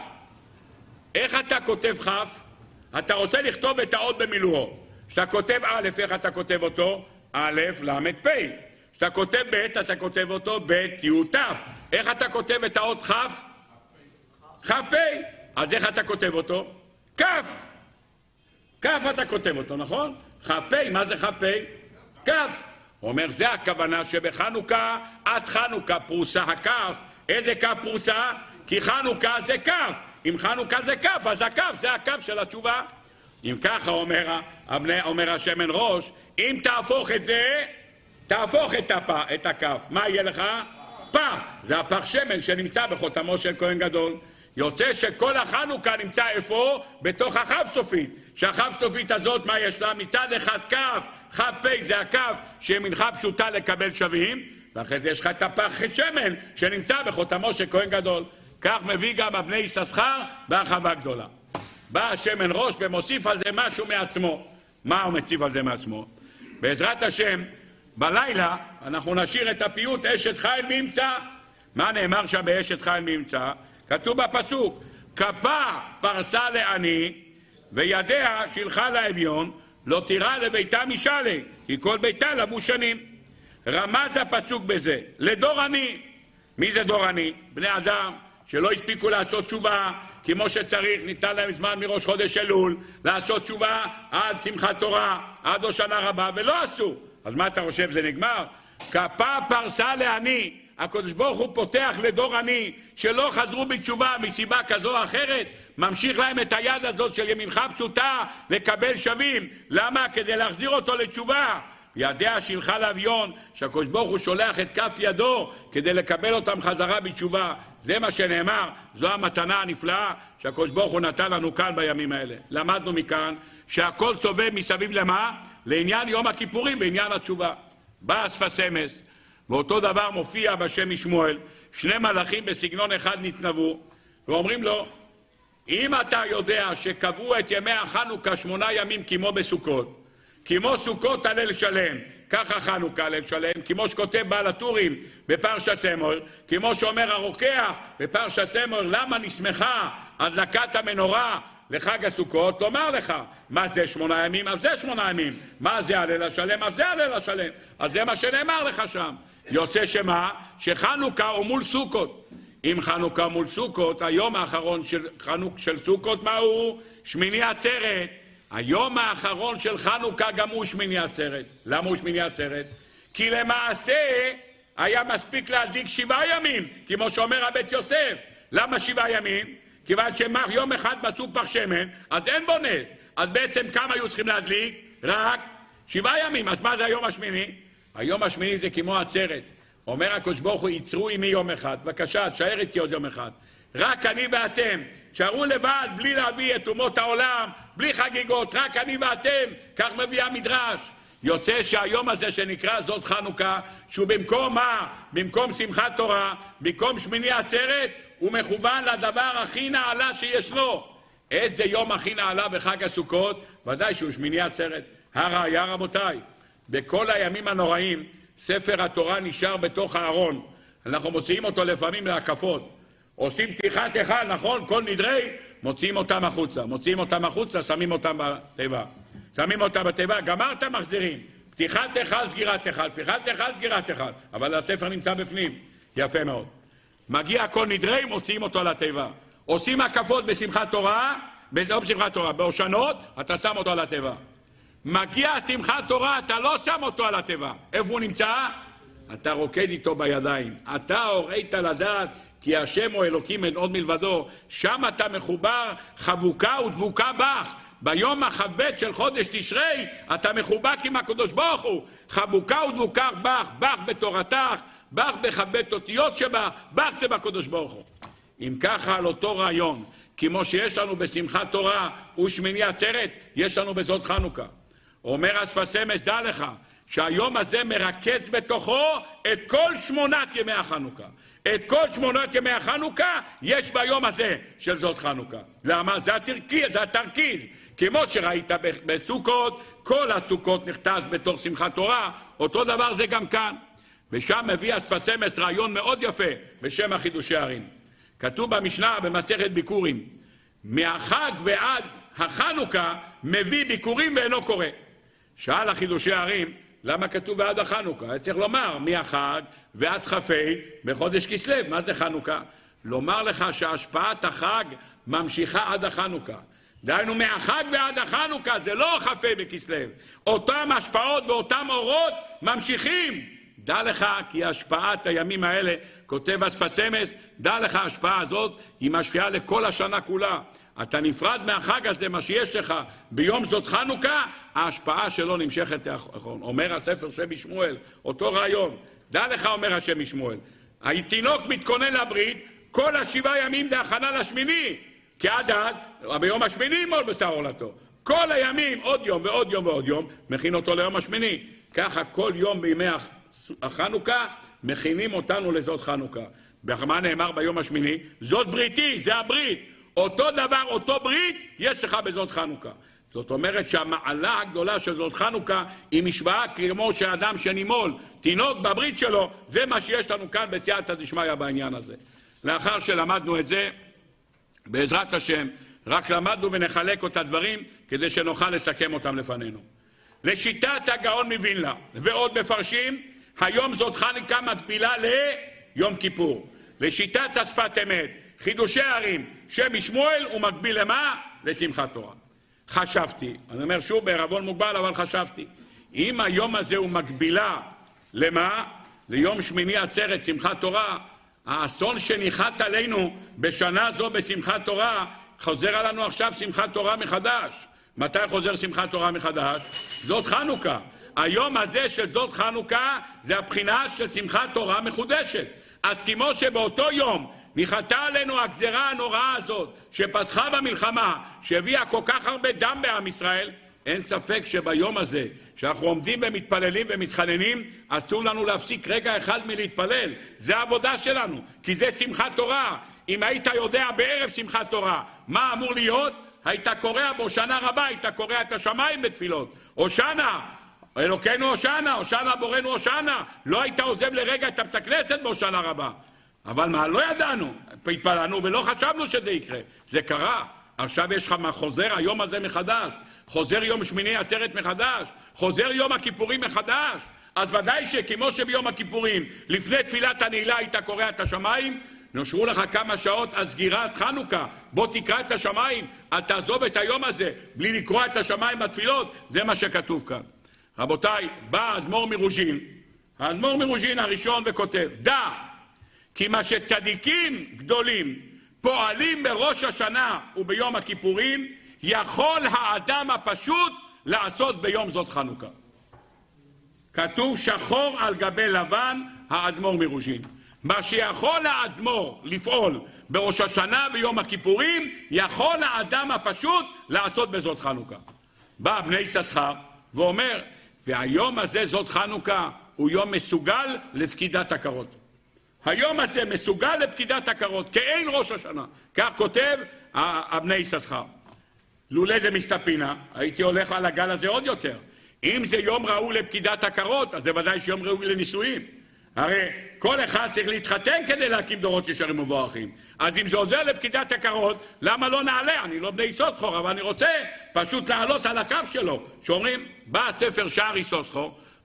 איך אתה כותב כף? אתה רוצה לכתוב את האות במילואו. כשאתה כותב א', איך אתה כותב אותו? א', למד פ'. כשאתה כותב ב', אתה כותב אותו ב', י', ת'. איך אתה כותב את האות כף? כף פ'. אז איך אתה כותב אותו? כף. כף אתה כותב אותו, נכון? כף פ', מה זה כף פ'? כף. הוא אומר, זה הכוונה שבחנוכה, עד חנוכה פרוסה הכף. איזה כף פרוסה? כי חנוכה זה כף. אם חנוכה זה כף, אז הכף זה הכף של התשובה. אם ככה אומר השמן ראש, אם תהפוך את זה, תהפוך את הכף. מה יהיה לך? פח. זה הפח שמן שנמצא בחותמו של כהן גדול. יוצא שכל החנוכה נמצא איפה? בתוך החב סופית. שהחב סופית הזאת, מה יש לה? מצד אחד כף, חב פ' זה הכף שמנחה פשוטה לקבל שווים, ואחרי זה יש לך את הפח שמן שנמצא בחותמו של כהן גדול. כך מביא גם הבני יששכר בהרחבה גדולה. בא השמן ראש ומוסיף על זה משהו מעצמו. מה הוא מציב על זה מעצמו? בעזרת השם, בלילה אנחנו נשאיר את הפיוט אשת חיל מי ימצא. מה נאמר שם באשת חיל מי ימצא? כתוב בפסוק, כפה פרסה לעני וידיה שילחה לאביון, לא תירא לביתה משאלה, כי כל ביתה לבוש שנים. רמז הפסוק בזה, לדור עני. מי זה דור עני? בני אדם שלא הספיקו לעשות תשובה כמו שצריך, ניתן להם זמן מראש חודש אלול לעשות תשובה עד שמחת תורה, עד הושענא רבה, ולא עשו. אז מה אתה חושב, זה נגמר? כפה פרסה לעני. הקדוש ברוך הוא פותח לדור עני שלא חזרו בתשובה מסיבה כזו או אחרת, ממשיך להם את היד הזאת של ימינך פשוטה לקבל שווים. למה? כדי להחזיר אותו לתשובה. ידיה שילחה לאביון, שהקדוש ברוך הוא שולח את כף ידו כדי לקבל אותם חזרה בתשובה. זה מה שנאמר, זו המתנה הנפלאה שהקדוש ברוך הוא נתן לנו כאן בימים האלה. למדנו מכאן שהכל סובב מסביב למה? לעניין יום הכיפורים ועניין התשובה. בא אספס אמס, ואותו דבר מופיע בשם משמואל, שני מלאכים בסגנון אחד נתנבאו, ואומרים לו, אם אתה יודע שקבעו את ימי החנוכה 8 ימים כמו בסוכות, כמו סוכות הליל שלם, ככה חנוכה הליל שלם, כמו שכותב בעל הטורים בפרשת סמואל, כמו שאומר הרוקח בפרשת סמואל, למה נשמחה הדלקת המנורה לחג הסוכות? לומר לך, מה זה 8 ימים? אז זה 8 ימים. מה זה הליל השלם? אז זה הליל השלם. אז זה מה שנאמר לך שם. יוצא שמה? שחנוכה הוא מול סוכות. אם חנוכה מול סוכות, היום האחרון של סוכות מהו? שמיני עצרת. היום האחרון של חנוכה גם הוא שמיני עצרת. למה הוא שמיני עצרת? כי למעשה היה מספיק להדליק 7 ימים, כמו שאומר הבית יוסף. למה 7 ימים? כיוון שיום אחד מצאו פח שמן, אז אין בו נס. אז בעצם כמה היו צריכים להדליק? רק 7 ימים. אז מה זה היום השמיני? היום השמיני זה כמו עצרת. אומר הקדוש ברוך הוא, יצרו עמי יום אחד. בבקשה, תשאר איתי עוד יום אחד. רק אני ואתם. תשארו לבד, בלי להביא את אומות העולם, בלי חגיגות, רק אני ואתם. כך מביא המדרש. יוצא שהיום הזה שנקרא זאת חנוכה, שהוא במקום מה? במקום שמחת תורה, במקום שמיני עצרת, הוא מכוון לדבר הכי נעלה שישנו. איזה יום הכי נעלה בחג הסוכות? ודאי שהוא שמיני עצרת. הראיה רבותיי, בכל הימים הנוראים, ספר התורה נשאר בתוך הארון. אנחנו מוציאים אותו לפעמים להקפות. עושים פתיחת אחד, נכון? כל נדרי, מוציאים אותם החוצה. מוציאים אותם החוצה, שמים אותם בתיבה. שמים אותם בתיבה, גמרת מחזירים. פתיחת אחד, סגירת אחד, פתיחת אחד, סגירת אחד. אבל הספר נמצא בפנים. יפה מאוד. מגיע כל נדרי, מוציאים אותו לתיבה. עושים הקפות בשמחת תורה, לא בשמחת תורה, בהושענות, אתה שם אותו על התיבה. מגיע שמחת תורה, אתה לא שם אותו על התיבה. איפה הוא נמצא? אתה רוקד איתו בידיים. אתה הורית לדעת כי השם הוא אלוקים אין עוד מלבדו. שם אתה מחובר חבוקה ודבוקה בך. ביום החבט של חודש תשרי אתה מחובק עם הקדוש ברוך הוא. חבוקה ודבוקה בך, בך בתורתך, בך בחבט אותיות שבך, בך זה בקדוש ברוך הוא. אם ככה על אותו רעיון, כמו שיש לנו בשמחת תורה ושמיני עצרת, יש לנו בזאת חנוכה. אומר השפת אמש, דע לך שהיום הזה מרכז בתוכו את כל 8 ימי החנוכה. את כל 8 ימי החנוכה יש ביום הזה של זאת חנוכה. למה? זה התרכיז. כמו שראית בסוכות, כל הסוכות נכתב בתוך שמחת תורה, אותו דבר זה גם כאן. ושם מביא השפת אמש רעיון מאוד יפה בשם החידושי ערים. כתוב במשנה במסכת ביקורים, מהחג ועד החנוכה מביא ביקורים ואינו קורא. שאל החידושי ערים, למה כתוב ועד החנוכה? צריך לומר, מהחג ועד חפי בחודש כסלו. מה זה חנוכה? לומר לך שהשפעת החג ממשיכה עד החנוכה. דהיינו, מהחג ועד החנוכה זה לא חפי בכסלו. אותם השפעות ואותם אורות ממשיכים. דע לך כי השפעת הימים האלה, כותב השפת אמש, דע לך ההשפעה הזאת היא משפיעה לכל השנה כולה. אתה נפרד מהחג הזה, מה שיש לך ביום זאת חנוכה, ההשפעה שלו נמשכת אחרון. אומר הספר שם משמואל, אותו רעיון. דע לך, אומר השם משמואל, התינוק מתכונן לברית, כל 7 ימים זה הכנה לשמיני, כי עד ביום השמיני מול בשר עולתו. כל הימים, עוד יום ועוד יום ועוד יום, מכין אותו ליום השמיני. ככה כל יום בימי החנוכה מכינים אותנו לזאת חנוכה. מה נאמר ביום השמיני? זאת בריתי, זה הברית. אותו דבר, אותו ברית, יש לך בזאת חנוכה. זאת אומרת שהמעלה הגדולה של זאת חנוכה היא משוואה כמו שאדם שנימול תינוק בברית שלו, זה מה שיש לנו כאן בסייעתא דשמיא בעניין הזה. לאחר שלמדנו את זה, בעזרת השם, רק למדנו ונחלק את הדברים כדי שנוכל לסכם אותם לפנינו. לשיטת הגאון מווילנה ועוד מפרשים, היום זאת חנוכה מקבילה ליום כיפור. לשיטת השפת אמת, חידושי ערים, שם משמואל הוא מקביל למה? לשמחת תורה. חשבתי, אני אומר שוב בערבון מוגבל, אבל חשבתי, אם היום הזה הוא מקבילה למה? ליום שמיני עצרת שמחת תורה, האסון שניחת עלינו בשנה זו בשמחת תורה, חוזר עלינו עכשיו שמחת תורה מחדש. מתי חוזר שמחת תורה מחדש? זאת חנוכה. היום הזה של זאת חנוכה זה הבחינה של שמחת תורה מחודשת. אז כמו שבאותו יום ניחתה עלינו הגזרה הנוראה הזאת שפתחה במלחמה, שהביאה כל כך הרבה דם בעם ישראל, אין ספק שביום הזה שאנחנו עומדים ומתפללים ומתחננים, אסור לנו להפסיק רגע אחד מלהתפלל. זה העבודה שלנו, כי זה שמחת תורה. אם היית יודע בערב שמחת תורה מה אמור להיות, היית קורא בהושענא רבה, היית קורא את השמיים בתפילות. הושענא, אלוקינו הושענא, הושענא בורנו הושענא. לא היית עוזב לרגע את בית הכנסת בהושענא רבה. אבל מה, לא ידענו, התפללנו ולא חשבנו שזה יקרה. זה קרה. עכשיו יש לך מה חוזר היום הזה מחדש. חוזר יום שמיני עצרת מחדש. חוזר יום הכיפורים מחדש. אז ודאי שכמו שביום הכיפורים, לפני תפילת הנעילה היית קורא את השמיים, נושרו לך כמה שעות על סגירת חנוכה. בוא תקרא את השמיים, אל תעזוב את היום הזה בלי לקרוא את השמיים בתפילות. זה מה שכתוב כאן. רבותיי, בא האדמו"ר מרוז'ין, האדמו"ר מרוז'ין הראשון וכותב, דע כי מה שצדיקים גדולים פועלים בראש השנה וביום הכיפורים, יכול האדם הפשוט לעשות ביום זאת חנוכה. כתוב שחור על גבי לבן, האדמו"ר מרוז'ין. מה שיכול האדמו"ר לפעול בראש השנה ויום הכיפורים, יכול האדם הפשוט לעשות בזאת חנוכה. בא בני יששכר ואומר, והיום הזה זאת חנוכה הוא יום מסוגל לפקידת עקרות. היום הזה מסוגל לפקידת עקרות, כאין ראש השנה. כך כותב הבני יששכר. לולא זה מסתפינה, הייתי הולך על הגל הזה עוד יותר. אם זה יום ראוי לפקידת עקרות, אז זה ודאי שיום ראוי לנישואים. הרי כל אחד צריך להתחתן כדי להקים דורות ישרים ומבורכים. אז אם זה עוזר לפקידת עקרות, למה לא נעלה? אני לא בני יששכר, אבל אני רוצה פשוט לעלות על הקו שלו. שאומרים, בא הספר שער יששכר,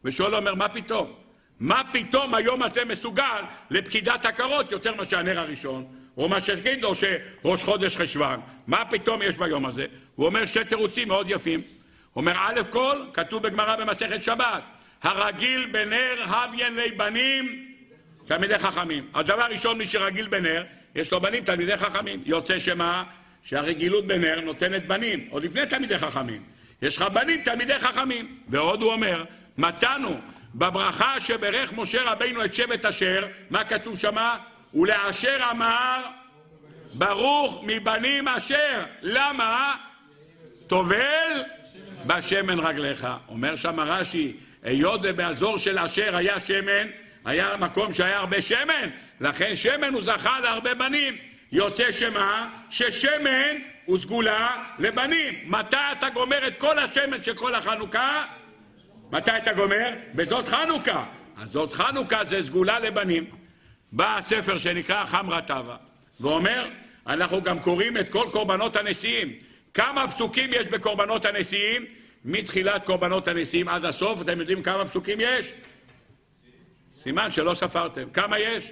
ושואל אומר, מה פתאום? מה פתאום היום הזה מסוגל לפקידת הכרות יותר מה שהנר הראשון, או מה שתגיד לו שראש חודש חשוון? מה פתאום יש ביום הזה? הוא אומר שתי תירוצים מאוד יפים. הוא אומר, א' כל, כתוב בגמרא במסכת שבת, הרגיל בנר הביין לי בנים תלמידי חכמים. הדבר הראשון, מי שרגיל בנר, יש לו בנים תלמידי חכמים. יוצא שמה? שהרגילות בנר נותנת בנים, עוד לפני תלמידי חכמים. יש לך בנים תלמידי חכמים. ועוד הוא אומר, מצאנו בברכה שברך משה רבינו את שבט אשר, מה כתוב שמה? ולאשר אמר, ברוך מבנים אשר. למה? טובל בשמן רגליך. אומר שם רש"י, היות ובאזור של אשר היה שמן, היה מקום שהיה הרבה שמן, לכן שמן הוא זכה להרבה בנים. יוצא שמה? ששמן הוא סגולה לבנים. מתי אתה גומר את כל השמן של כל החנוכה? מתי אתה גומר? בזאת חנוכה. אז זאת חנוכה זה סגולה לבנים. בא הספר שנקרא חמרה טבא ואומר, אנחנו גם קוראים את כל קורבנות הנשיאים. כמה פסוקים יש בקורבנות הנשיאים? מתחילת קורבנות הנשיאים עד הסוף, אתם יודעים כמה פסוקים יש? סימן שלא ספרתם. כמה יש?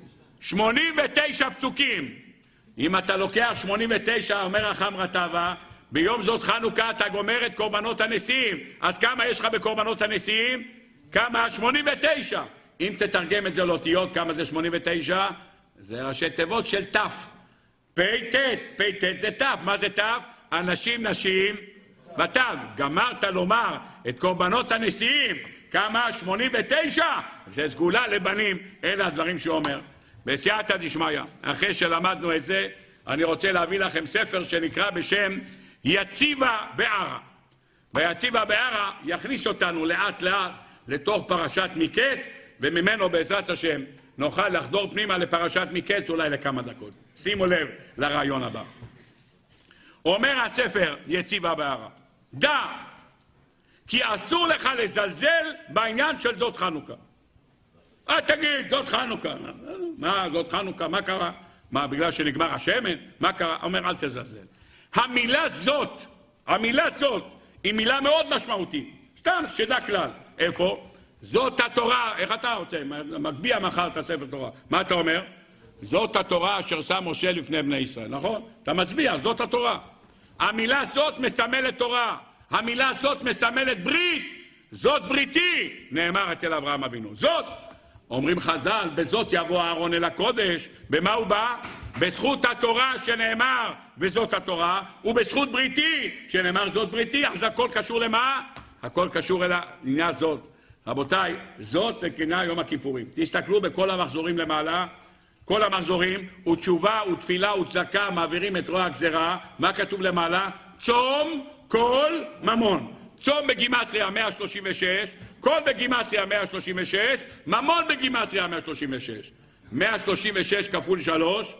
89 פסוקים. אם אתה לוקח 89, אומר החמרה טבא, ביום זאת חנוכה אתה גומר את קורבנות הנשיאים. אז כמה יש לך בקורבנות הנשיאים? כמה? 89. אם תתרגם את זה לאותיות, כמה זה 89? זה ראשי תיבות של תף. פ"ט, פ"ט זה תף. מה זה תף? אנשים, נשים, בתו. גמרת לומר את קורבנות הנשיאים. כמה? 89. זה סגולה לבנים. אלה הדברים שאומר. בסייעתא דשמיא. אחרי שלמדנו את זה, אני רוצה להביא לכם ספר שנקרא בשם יציבה בערה. ויציבה בערה יכניס אותנו לאט לאט לתוך פרשת מקץ, וממנו בעזרת השם נוכל לחדור פנימה לפרשת מקץ אולי לכמה דקות. שימו לב לרעיון הבא. אומר הספר יציבה בערה, דע כי אסור לך לזלזל בעניין של זאת חנוכה. תגיד, זאת חנוכה. מה, זאת חנוכה, מה קרה? מה, בגלל שנגמר השמן? מה קרה? אומר, אל תזלזל. המילה זאת היא מילה מאוד משמעותית. סתם, שדע כלל. איפה? זאת התורה. איך אתה רוצה? מגביע מחר את הספר תורה. מה אתה אומר? זאת התורה אשר שם משה לפני בני ישראל. נכון? אתה מצביע, זאת התורה. המילה זאת מסמלת תורה. המילה זאת מסמלת ברית. זאת בריתי, נאמר אצל אברהם אבינו. זאת. אומרים חז"ל, בזאת יבוא אהרון אל הקודש. במה הוא בא? בזכות התורה שנאמר וזאת התורה, ובזכות בריתי שנאמר זאת בריתי. אז הכל קשור למה? הכל קשור אל העניין זאת. רבותיי, זאת זה כנראה יום הכיפורים. תסתכלו בכל המחזורים למעלה, כל המחזורים, ותשובה ותפילה וצדקה מעבירים את רוע הגזרה. מה כתוב למעלה? צום כל ממון. צום בגימטריה 136, כל בגימטריה 136, ממון בגימטריה 136. 136 כפול 3,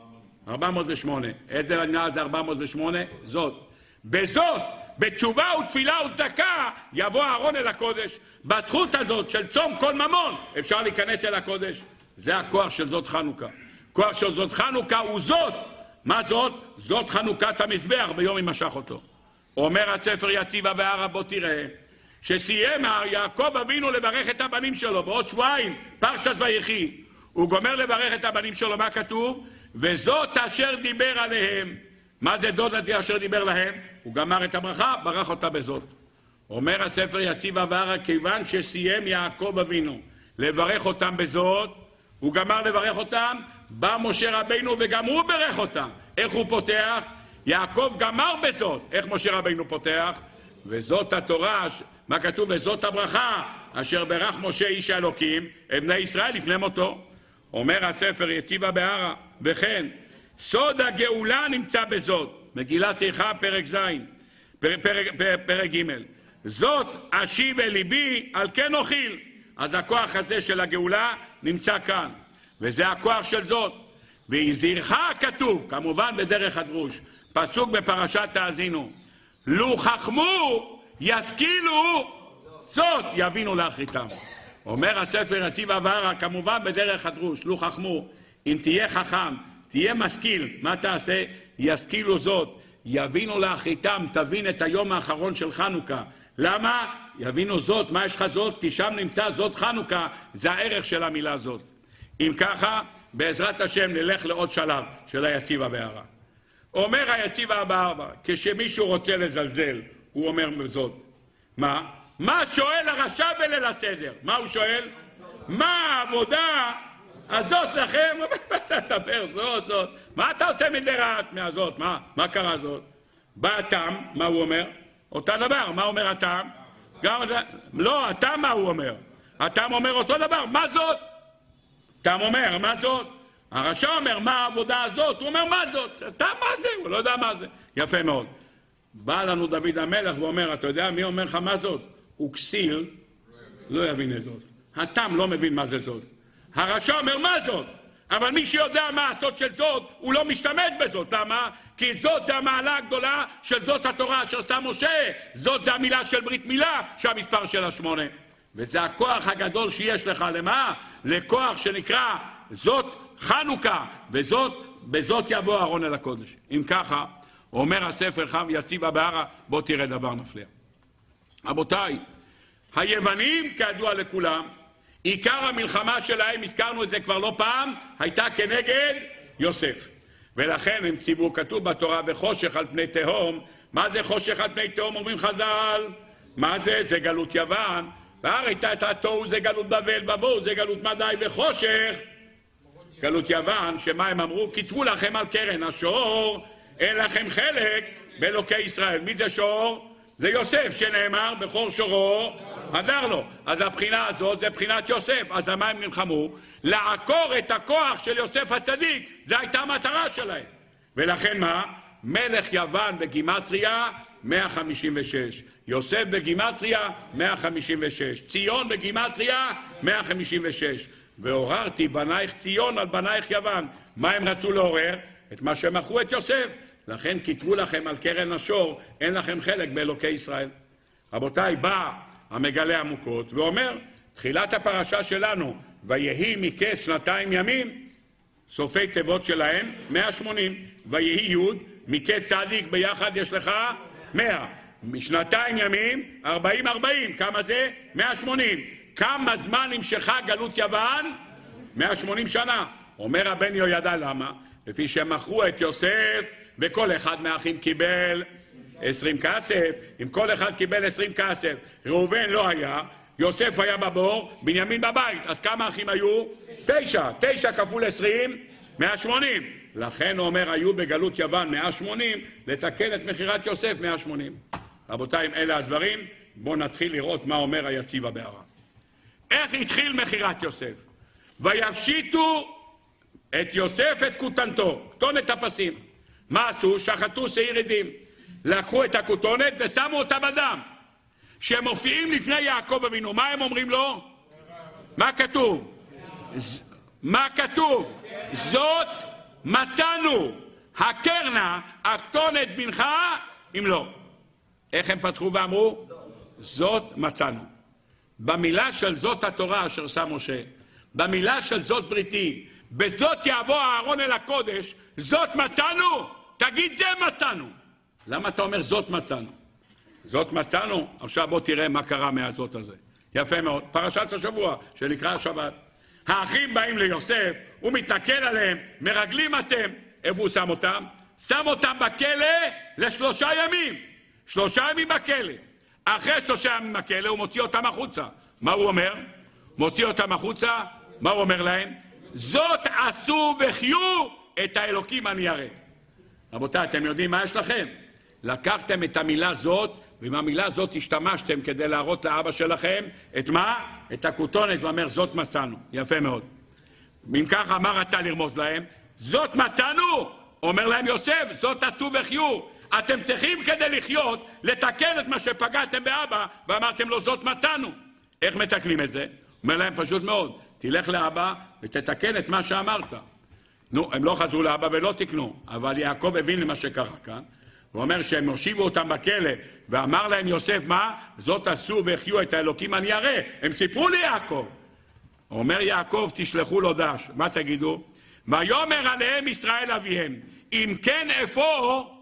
408. איזה עניין זה 408? זאת. בזאת, בתשובה ותפילה וצדקה, יבוא אהרון אל הקודש. בזכות הזאת של צום כל ממון, אפשר להיכנס אל הקודש. זה הכוח של זאת חנוכה. כוח של זאת חנוכה הוא זאת. מה זאת? זאת חנוכת המזבח ביום ימשך אותו. אומר הספר יציבה בערה, בוא תראה, שסיים יעקב אבינו לברך את הבנים שלו, בעוד שבועיים, פרשת ויחי, הוא גומר לברך את הבנים שלו, מה כתוב? וזאת אשר דיבר עליהם. מה זה זאת אשר דיבר להם? הוא גמר את הברכה, ברך אותה בזאת. אומר הספר יציבה בערה, כיוון שסיים יעקב אבינו לברך אותם בזאת, הוא גמר לברך אותם, בא משה רבינו וגם הוא ברך אותם. איך הוא פותח? יעקב גמר בזאת. איך משה רבינו פותח? וזאת התורה, מה כתוב? וזאת הברכה אשר ברך משה איש האלוקים את בני ישראל לפני מותו. אומר הספר יציבה בערה, וכן סוד הגאולה נמצא בזאת. מגילת איכה פרק ז', פרק ג', זאת אשיב אל ליבי על כן אוכיל. אז הכוח הזה של הגאולה נמצא כאן, וזה הכוח של זאת. והזהירך כתוב, כמובן בדרך הדרוש, פסוק בפרשת תאזינו, לו חכמו ישכילו זאת יבינו לאחריתם. אומר הספר יציבה בערה, כמובן בדרך הדרוש, לו חכמו, אם תהיה חכם, תהיה משכיל, מה תעשה? ישכילו זאת, יבינו לאחריתם, תבין את היום האחרון של חנוכה. למה? יבינו זאת, מה יש לך זאת? כי שם נמצא זאת חנוכה, זה הערך של המילה הזאת. אם ככה, בעזרת השם נלך לעוד שלב של היציב הבהרה. אומר היציב הבהרה, כשמישהו רוצה לזלזל, הוא אומר זאת. מה שואל הרשע בליל הסדר? מה הוא שואל? מה העבודה? אז זאת לכם, אתה תדבר זאת. מה אתה עושה מדי רעת מהזאת? מה קרה זאת? בא התם, מה הוא אומר? אותה דבר, מה אומר התם? לא, התם מה הוא אומר? התם אומר אותו דבר, מה זאת? התם אומר, מה זאת? הרשע אומר, מה העבודה הזאת? הוא אומר, מה זאת? התם מה זה? הוא לא יודע מה זה. יפה מאוד. בא לנו דוד המלך ואומר, אתה יודע מי אומר לך מה זאת? הוא כסיל, לא יבין את זאת. התם לא מבין מה זה זאת. הרשע אומר, מה זאת? אבל מי שיודע מה הסוד של זאת, הוא לא משתמש בזאת. למה? כי זאת זה המעלה הגדולה של זאת התורה אשר עשה משה. זאת זה המילה של ברית מילה, שהמספר שלה 8. וזה הכוח הגדול שיש לך. למה? לכוח שנקרא זאת חנוכה, בזאת יבוא אהרון אל הקודש. אם ככה, אומר הספר חם יציב הבהרה, בוא תראה דבר נפלא. רבותיי, היוונים כידוע לכולם, עיקר המלחמה שלהם, הזכרנו את זה כבר לא פעם, הייתה כנגד יוסף. ולכן הם ציוו, כתוב בתורה, וחושך על פני תהום. מה זה חושך על פני תהום? אומרים חז"ל. מה זה? זה גלות יוון. והארץ הייתה תוהו, זה גלות בבל, בבור, זה גלות מדי, וחושך גלות יוון. שמה הם אמרו? כתבו לכם על קרן השור, אין לכם חלק באלוקי ישראל. מי זה שור? זה יוסף, שנאמר בחור שורו הדר לו. אז הבחינה הזאת זה בחינת יוסף. אז מה הם נלחמו? לעקור את הכוח של יוסף הצדיק. זה הייתה המטרה שלהם. ולכן מה? מלך יוון בגימטריה 156, יוסף בגימטריה 156, ציון בגימטריה 156. ועוררתי בנייך ציון על בנייך יוון. מה הם רצו לעורר? את מה שמכרו את יוסף. לכן כתבו לכם על קרן השור, אין לכם חלק באלוקי ישראל. רבותיי, בא המגלה עמוקות ואומר, תחילת הפרשה שלנו, ויהי מקץ 2 ימים, סופי תיבות שלהם 180, ויהי י' מקץ צדיק ביחד יש לך 100, משנתיים ימים 40-40, כמה זה? 180. כמה זמן נמשכה גלות יוון? 180 שנה. אומר הבן יהוידע, למה? לפי שהם מכרו את יוסף, וכל אחד מהאחים קיבל 20 כסף. אם כל אחד קיבל 20 כסף, ראובן לא היה, יוסף היה בבור, בנימין בבית. אז כמה אחים היו? 9. 9 כפול 20, 180. לכן הוא אומר, היו בגלות יוון 180, לתקן את מחירת יוסף 180. רבותיי, אלה הדברים. בואו נתחיל לראות מה אומר היציב הבהרה. איך התחיל מחירת יוסף? ויפשיטו את יוסף את כותנתו, כותונת הפסים. מה עשו? שחטו שעיר עזים. לקחו את הכותונת ושמו אותה בדם. שהם מופיעים לפני יעקב אבינו, מה הם אומרים לו? מה כתוב? מה כתוב? זאת מצאנו, הקרנה, הכתונת בנך, אם לא. איך הם פתחו ואמרו? זאת מצאנו. במילה של זאת התורה אשר שם משה, במילה של זאת בריתי, בזאת יבוא אהרון אל הקודש, זאת מצאנו, תגיד זה מצאנו. למה אתה אומר זאת מצאנו? זאת מצאנו, עכשיו בוא תראה מה קרה מהזאת הזה. יפה מאוד, פרשת השבוע שנקרא השבת. האחים באים ליוסף, הוא מתנכל עליהם, מרגלים אתם. איפה הוא שם אותם? שם אותם בכלא ל3 ימים. 3 ימים בכלא. אחרי 3 ימים בכלא הוא מוציא אותם החוצה. מה הוא אומר? מוציא אותם החוצה, מה הוא אומר להם? זאת עשו וחיו את האלוקים אני אראה. רבותיי, אתם יודעים מה יש לכם? לקחתם את המילה זאת, ועם המילה זאת השתמשתם כדי להראות לאבא שלכם את מה? את הכותונת, ואומר זאת מצאנו. יפה מאוד. אם ככה, מה רצה לרמוז להם? זאת מצאנו! אומר להם יוסף, זאת עשו וחיו. אתם צריכים כדי לחיות, לתקן את מה שפגעתם באבא, ואמרתם לו זאת מצאנו. איך מתקנים את זה? אומר להם פשוט מאוד, תלך לאבא ותתקן את מה שאמרת. נו, הם לא חזרו לאבא ולא תקנו, אבל יעקב הבין למה שקרה כאן. הוא אומר שהם הושיבו אותם בכלא, ואמר להם יוסף, מה? זאת עשו והחיו את האלוקים אני אראה. הם סיפרו לי יעקב. הוא אומר יעקב, תשלחו לו דש. מה תגידו? ויאמר עליהם ישראל אביהם, אם כן איפה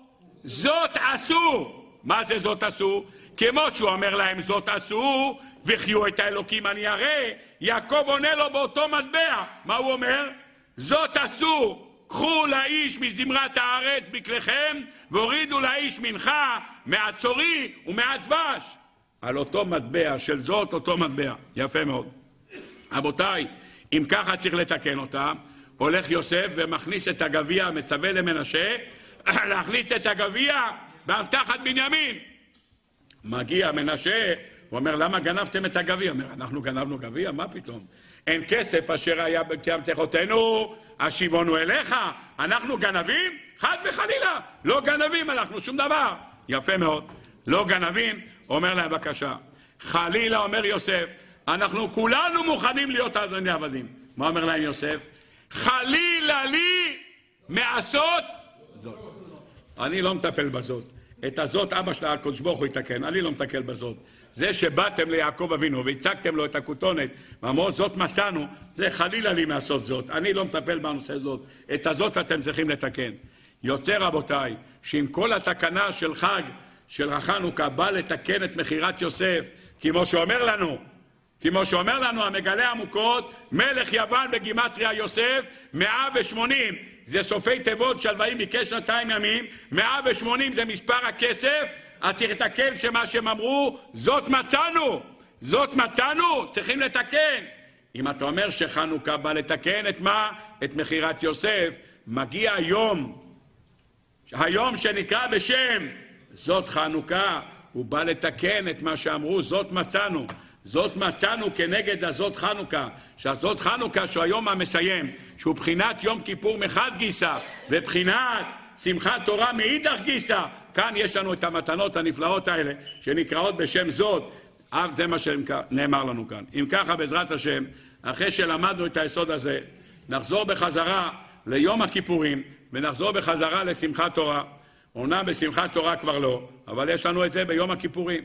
זאת עשו. מה זה זאת עשו? כמו שהוא אומר להם זאת עשו, וחיו את האלוקים אני אראה, יעקב עונה לו באותו מטבע. מה הוא אומר? זאת עשו, קחו לאיש מזמרת הארץ בכליכם, והורידו לאיש מנחה מהצורי ומהדבש. על אותו מטבע של זאת, אותו מטבע. יפה מאוד. רבותיי, אם ככה צריך לתקן אותה, הולך יוסף ומכניס את הגביע, מצווה למנשה, להכניס את הגביע באמתחת בנימין. מגיע מנשה, הוא אומר, למה גנבתם את הגביע? הוא אומר, אנחנו גנבנו גביע? מה פתאום? אין כסף אשר היה באמתחותינו, השיבונו אליך. אנחנו גנבים? חד וחלילה. לא גנבים, אנחנו שום דבר. יפה מאוד. לא גנבים, אומר להם בבקשה. חלילה, אומר יוסף, אנחנו כולנו מוכנים להיות אדוני עבדים. מה אומר להם יוסף? חלילה לי מעשות זאת. אני לא מטפל בזאת. את הזאת אבא שלה, הקדוש ברוך הוא יתקן, אני לא מטפל בזאת. זה שבאתם ליעקב אבינו והצגתם לו את הכותונת ואמרו זאת מצאנו, זה חלילה לי מעשות זאת. אני לא מטפל בנושא זאת. את הזאת אתם צריכים לתקן. יוצא רבותיי, שעם כל התקנה של חג של החנוכה בא לתקן את מחירת יוסף, כמו שאומר לנו המגלה עמוקות, מלך יוון בגימטריה יוסף 180. זה סופי תיבות שלווים מקש 2 ימים, 180 זה מספר הכסף, אז צריך לתקן שמה שהם אמרו, זאת מצאנו, צריכים לתקן. אם אתה אומר שחנוכה בא לתקן את מה? את מחירת יוסף, מגיע היום שנקרא בשם, זאת חנוכה, הוא בא לתקן את מה שאמרו, זאת מצאנו כנגד הזאת חנוכה, שהזאת חנוכה שהוא היום המסיים, שהוא בחינת יום כיפור מחד גיסה, ובחינת שמחת תורה מאידך גיסה. כאן יש לנו את המתנות הנפלאות האלה, שנקראות בשם זאת, זה מה שנאמר לנו כאן. אם ככה בעזרת השם, אחרי שלמדנו את היסוד הזה, נחזור בחזרה ליום הכיפורים, ונחזור בחזרה לשמחת תורה. אומנם בשמחת תורה כבר לא, אבל יש לנו את זה ביום הכיפורים.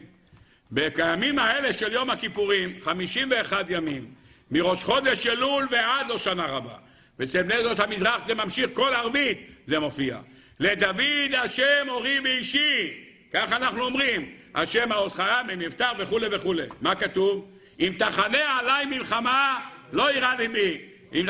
בימים האלה של יום הכיפורים, 51 ימים, מראש חודש אלול ועד לשנה רבה. ואצל בני זאת המזרח זה ממשיך כל ערבית, זה מופיע. לדוד השם אורי ואישי, כך אנחנו אומרים, השם העוזך ממבטח וכו' וכו'. מה כתוב? אם תחנה עליי מלחמה, לא ירא ליבי.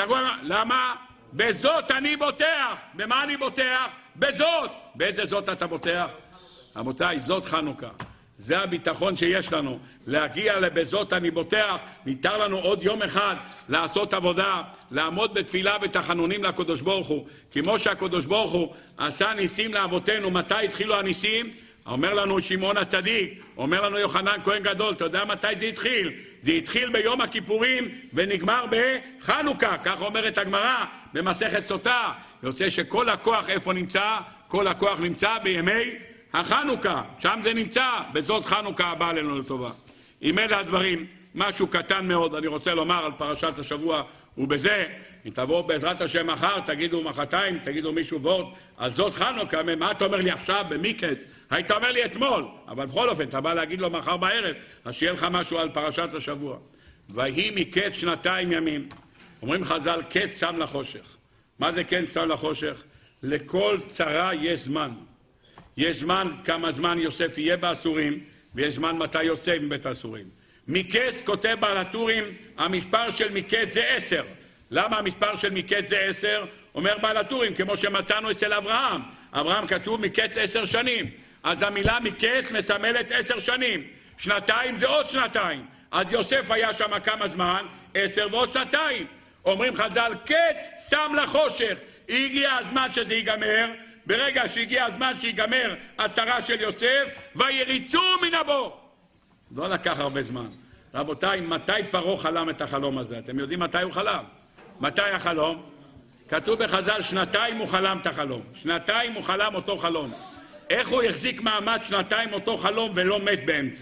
למה? בזאת אני בוטח. במה אני בוטח? בזאת. באיזה זאת אתה בוטח? רבותיי, זאת חנוכה. זה הביטחון שיש לנו, להגיע לבזאת אני בוטח. ניתר לנו עוד יום אחד לעשות עבודה, לעמוד בתפילה ותחנונים לקדוש ברוך הוא, כמו שהקדוש ברוך הוא עשה ניסים לאבותינו. מתי התחילו הניסים? אומר לנו שמעון הצדיק, אומר לנו יוחנן כהן גדול, אתה יודע מתי זה התחיל? זה התחיל ביום הכיפורים ונגמר בחנוכה, כך אומרת הגמרא במסכת סוטה. יוצא שכל הכוח איפה נמצא? כל הכוח נמצא בימי החנוכה, שם זה נמצא, בזאת חנוכה הבאה לנו לטובה. אם אלה הדברים, משהו קטן מאוד אני רוצה לומר על פרשת השבוע, ובזה, אם תבואו בעזרת השם מחר, תגידו מחרתיים, תגידו מישהו ועוד, אז זאת חנוכה. מה אתה אומר לי עכשיו במיקס? היית אומר לי אתמול, אבל בכל אופן, אתה בא להגיד לו מחר בערב, אז שיהיה לך משהו על פרשת השבוע. ויהי מקץ 2 ימים, אומרים חז"ל, קץ שם לחושך. מה זה קץ שם לחושך? לכל צרה יש זמן. יש זמן כמה זמן יוסף יהיה באסורים, ויש זמן מתי יוצא מבית האסורים. מקץ כותב בעל הטורים, המספר של מקץ זה 10. למה המספר של מקץ זה 10? אומר בעל הטורים, כמו שמצאנו אצל אברהם. אברהם כתוב מקץ 10 שנים. אז המילה מקץ מסמלת 10 שנים. 2 זה עוד 2. אז יוסף היה שם כמה זמן? 10 ועוד 2. אומרים חז"ל, קץ שם לחושך. הגיע הזמן שזה ייגמר. ברגע שהגיע הזמן שיגמר הצרה של יוסף, ויריצו מן הבור. לא לקח הרבה זמן. רבותיי, מתי פרעה חלם את החלום הזה? אתם יודעים מתי הוא חלם? מתי החלום? כתוב בחז"ל, 2 הוא חלם את החלום. 2 הוא חלם אותו חלום. איך הוא החזיק מעמד 2 אותו חלום ולא מת באמצע?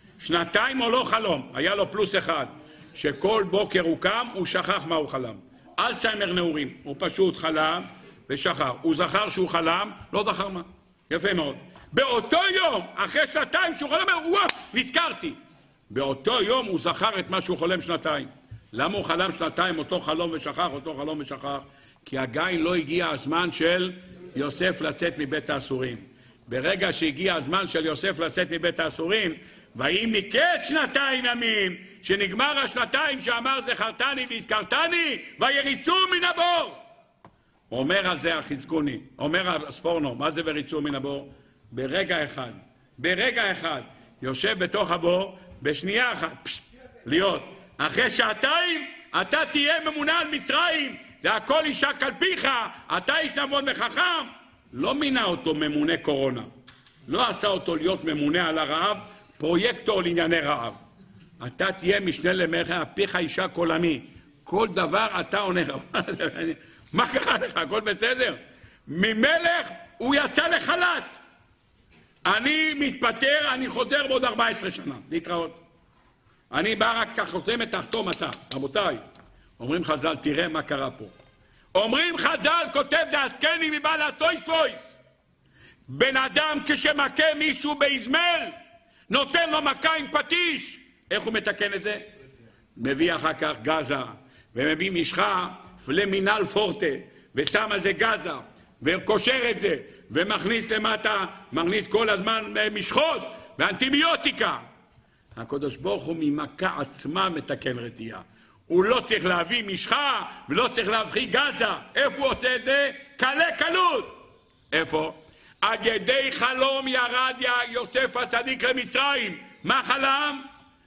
2 או לא חלום? היה לו +1. שכל בוקר הוא קם, הוא שכח מה הוא חלם. אלצהיימר נעורים. הוא פשוט חלם ושכח. הוא זכר שהוא חלם, לא זכר מה. יפה מאוד. באותו יום, אחרי 2 שהוא חולם, וואו, נזכרתי. באותו יום הוא זכר את מה שהוא חולם 2. למה הוא חלם 2 אותו חלום ושכח, אותו חלום ושכח? כי עדיין לא הגיע הזמן של יוסף לצאת מבית האסורים. ברגע שהגיע הזמן של יוסף לצאת מבית האסורים, ויהי מקץ 2 ימים, שנגמר השנתיים שאמר זכרתני והזכרתני, ויריצו מן הבור. אומר על זה החזקוני, אומר הספורנו, מה זה וריצו מן הבור? ברגע אחד, יושב בתוך הבור, בשנייה אחת, להיות. אחרי 2 שעתיים, אתה תהיה ממונה על מצרים, זה הכל אישה כלפיך, אתה איש נבון וחכם. לא מינה אותו ממונה קורונה, לא עשה אותו להיות ממונה על הרעב, פרויקטור לענייני רעב. אתה תהיה משנה למלך, אפיך אישה כל עמי. כל דבר אתה עונה. מה קרה לך? הכל בסדר? ממלך הוא יצא לחל"ת. אני מתפטר, אני חוזר בעוד 14 שנה. להתראות. אני בא רק כך חוסם את תחתום אתה. רבותיי, אומרים חז"ל, תראה מה קרה פה. אומרים חז"ל, כותב דאסקני מבעל הטויפויס. בן אדם כשמכה מישהו באזמל, נותן לו מכה עם פטיש. איך הוא מתקן את זה? מביא אחר כך גזה, ומביא משחה פלמינל פורטה, ושם על זה גזה, וקושר את זה, ומכניס למטה, מכניס כל הזמן משחות, ואנטיביוטיקה. הקדוש ברוך הוא ממכה עצמה מתקן רתיעה. הוא לא צריך להביא משחה, ולא צריך להביא גזה. איפה הוא עושה את זה? קלה קלות. איפה? על ידי חלום ירד יוסף הצדיק למצרים. מה חלם?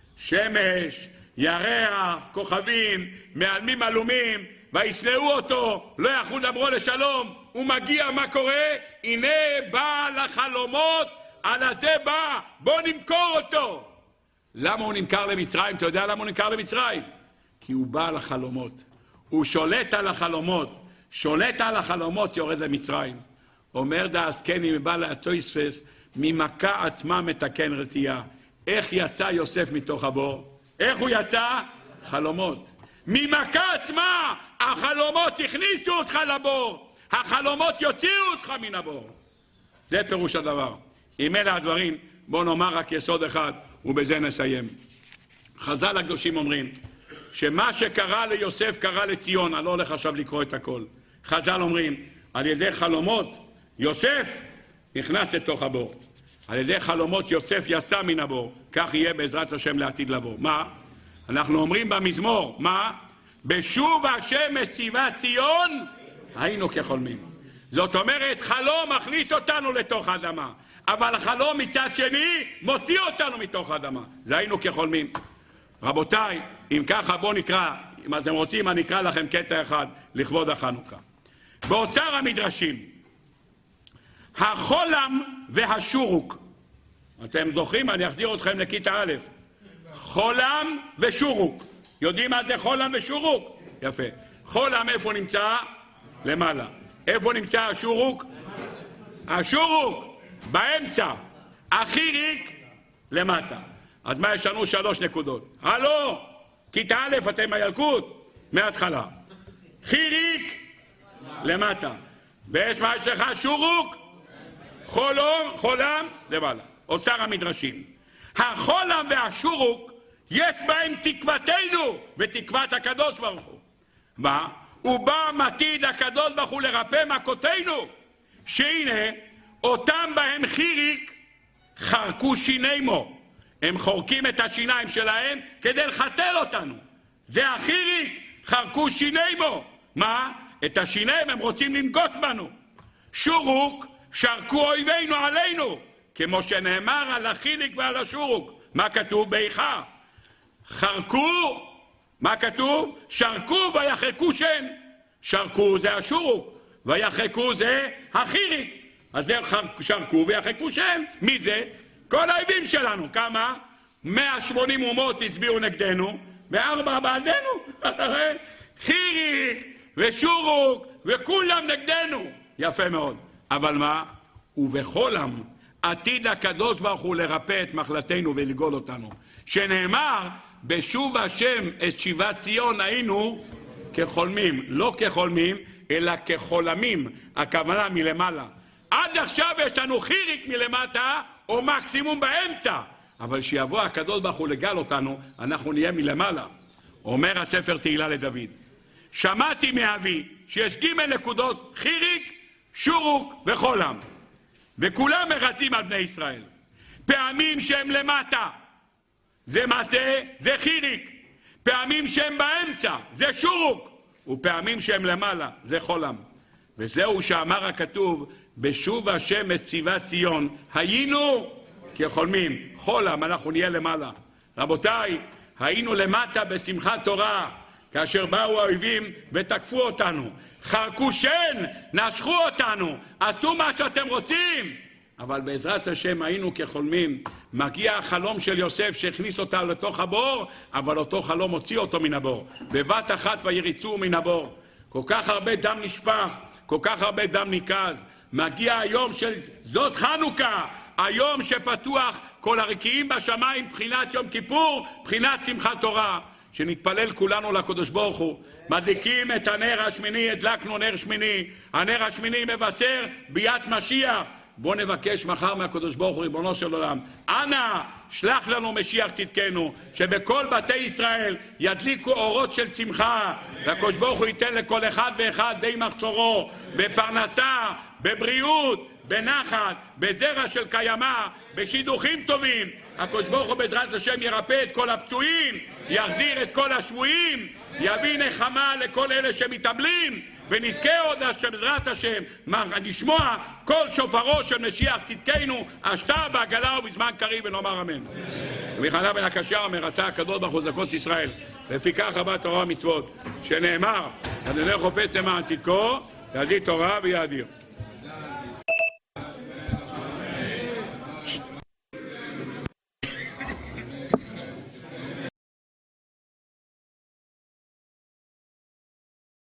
שמש, ירח, כוכבים, מעלמים עלומים, וישנאו אותו, לא יכלו לדברו לשלום. הוא מגיע, מה קורה? הנה בא לחלומות, על הזה בא, בוא נמכור אותו. למה הוא נמכר למצרים? אתה יודע למה הוא נמכר למצרים? כי הוא בא לחלומות. הוא שולט על החלומות. שולט על החלומות יורד למצרים. אומר דאסקני מבעל הטויפוס, ממכה עצמה מתקן רתיעה. איך יצא יוסף מתוך הבור? איך הוא יצא? חלומות. ממכה עצמה, החלומות הכניסו אותך לבור. החלומות יוציאו אותך מן הבור. זה פירוש הדבר. אם אלה הדברים, בוא נאמר רק יסוד אחד, ובזה נסיים. חז"ל הקדושים אומרים, שמה שקרה ליוסף קרה לציון. אני לא הולך עכשיו לקרוא את הכל. חז"ל אומרים, על ידי חלומות, יוסף נכנס לתוך הבור. על ידי חלומות יוסף יצא מן הבור. כך יהיה בעזרת השם לעתיד לבוא. מה? אנחנו אומרים במזמור, מה? בשוב השם מציבה ציון, היינו כחולמים. זאת אומרת, חלום מכניס אותנו לתוך האדמה. אבל החלום מצד שני מוציא אותנו מתוך האדמה. זה היינו כחולמים. רבותיי, אם ככה בואו נקרא, אם אתם רוצים אני אקרא לכם קטע אחד לכבוד החנוכה. באוצר המדרשים, החולם והשורוק. אתם זוכרים? אני אחזיר אתכם לכיתה א'. חולם ושורוק. יודעים מה זה חולם ושורוק? יפה. חולם איפה נמצא? למעלה. איפה נמצא השורוק? השורוק באמצע. החיריק למטה. אז מה יש לנו? 3 נקודות. הלו, כיתה א' אתם הילקוט מההתחלה. חיריק למטה. ויש מה יש לך? שורוק, חולם למעלה. אוצר המדרשים. החולם והשורוק יש בהם תקוותנו ותקוות הקדוש ברוך הוא. מה? הוא בא מתיד הקדוש ברוך הוא לרפא מכותינו. שהנה אותם בהם חיריק חרקו שינימו. הם חורקים את השיניים שלהם כדי לחסל אותנו. זה החיריק, חרקו שינימו. מה? את השיניים הם רוצים לנגוס בנו. שורוק, שרקו אויבינו עלינו. כמו שנאמר על החיריק ועל השורוק. מה כתוב? באיכה. חרקו, מה כתוב? שרקו ויחרקו שן. שרקו זה השורוק, ויחרקו זה החיריק. אז זה שרקו ויחרקו שן. מי זה? כל האויבים שלנו. כמה? 180 אומות הצביעו נגדנו, ו4 בעדנו. חיריק ושורוק וכולם נגדנו. יפה מאוד. אבל מה? ובחולם עתיד הקדוש ברוך הוא לרפא את מחלתנו ולגאול אותנו. שנאמר, בשוב השם את שיבת ציון היינו כחולמים. לא כחולמים, אלא כחולמים. הכוונה מלמעלה. עד עכשיו יש לנו חיריק מלמטה, או מקסימום באמצע. אבל שיבוא הקדוש ברוך הוא לגאול אותנו, אנחנו נהיה מלמעלה. אומר הספר תהילה לדוד. שמעתי מאבי שיש 9 נקודות, חיריק, שורוק וחולם. וכולם מכסים על בני ישראל. פעמים שהם למטה, זה מה זה? זה חיריק. פעמים שהם באמצע, זה שורוק. ופעמים שהם למעלה, זה חולם. וזהו שאמר הכתוב, בשוב השם את ציבת ציון, היינו כחולמים. חולם, אנחנו נהיה למעלה. רבותיי, היינו למטה בשמחת תורה, כאשר באו האויבים ותקפו אותנו. חרקו שן, נשכו אותנו, עשו מה שאתם רוצים. אבל בעזרת השם היינו כחולמים. מגיע החלום של יוסף שהכניס אותה לתוך הבור, אבל אותו חלום הוציא אותו מן הבור. בבת אחת ויריצו מן הבור. כל כך הרבה דם נשפך, כל כך הרבה דם ניקז. מגיע היום של זאת חנוכה, היום שפתוח כל הרקיעים בשמיים, בחינת יום כיפור, בחינת שמחת תורה. שנתפלל כולנו לקדוש ברוך הוא. מדליקים את הנר השמיני, הדלקנו נר שמיני. הנר השמיני מבשר ביאת משיח. בוא נבקש מחר מהקדוש ברוך הוא, ריבונו של עולם, אנא שלח לנו משיח צדקנו, שבכל בתי ישראל ידליקו אורות של שמחה, והקדוש ברוך הוא ייתן לכל אחד ואחד די מחסורו, בפרנסה, בבריאות, בנחת, בזרע של קיימה, בשידוכים טובים. הקדוש ברוך הוא בעזרת השם ירפא את כל הפצועים, יחזיר את כל השבויים, יביא נחמה לכל אלה שמתאבלים, ונזכה עוד בעזרת השם לשמוע כל שופרו של משיח צדקנו, השתה בעגלה ובזמן קריב, ונאמר אמן. ומחנה בן הקשר מרצה הקדוש ברוך הוא זכות ישראל, לפיכך רבה תורה ומצוות, שנאמר, אדוני חופץ למען צדקו, יהדיר תורה ויאדיר.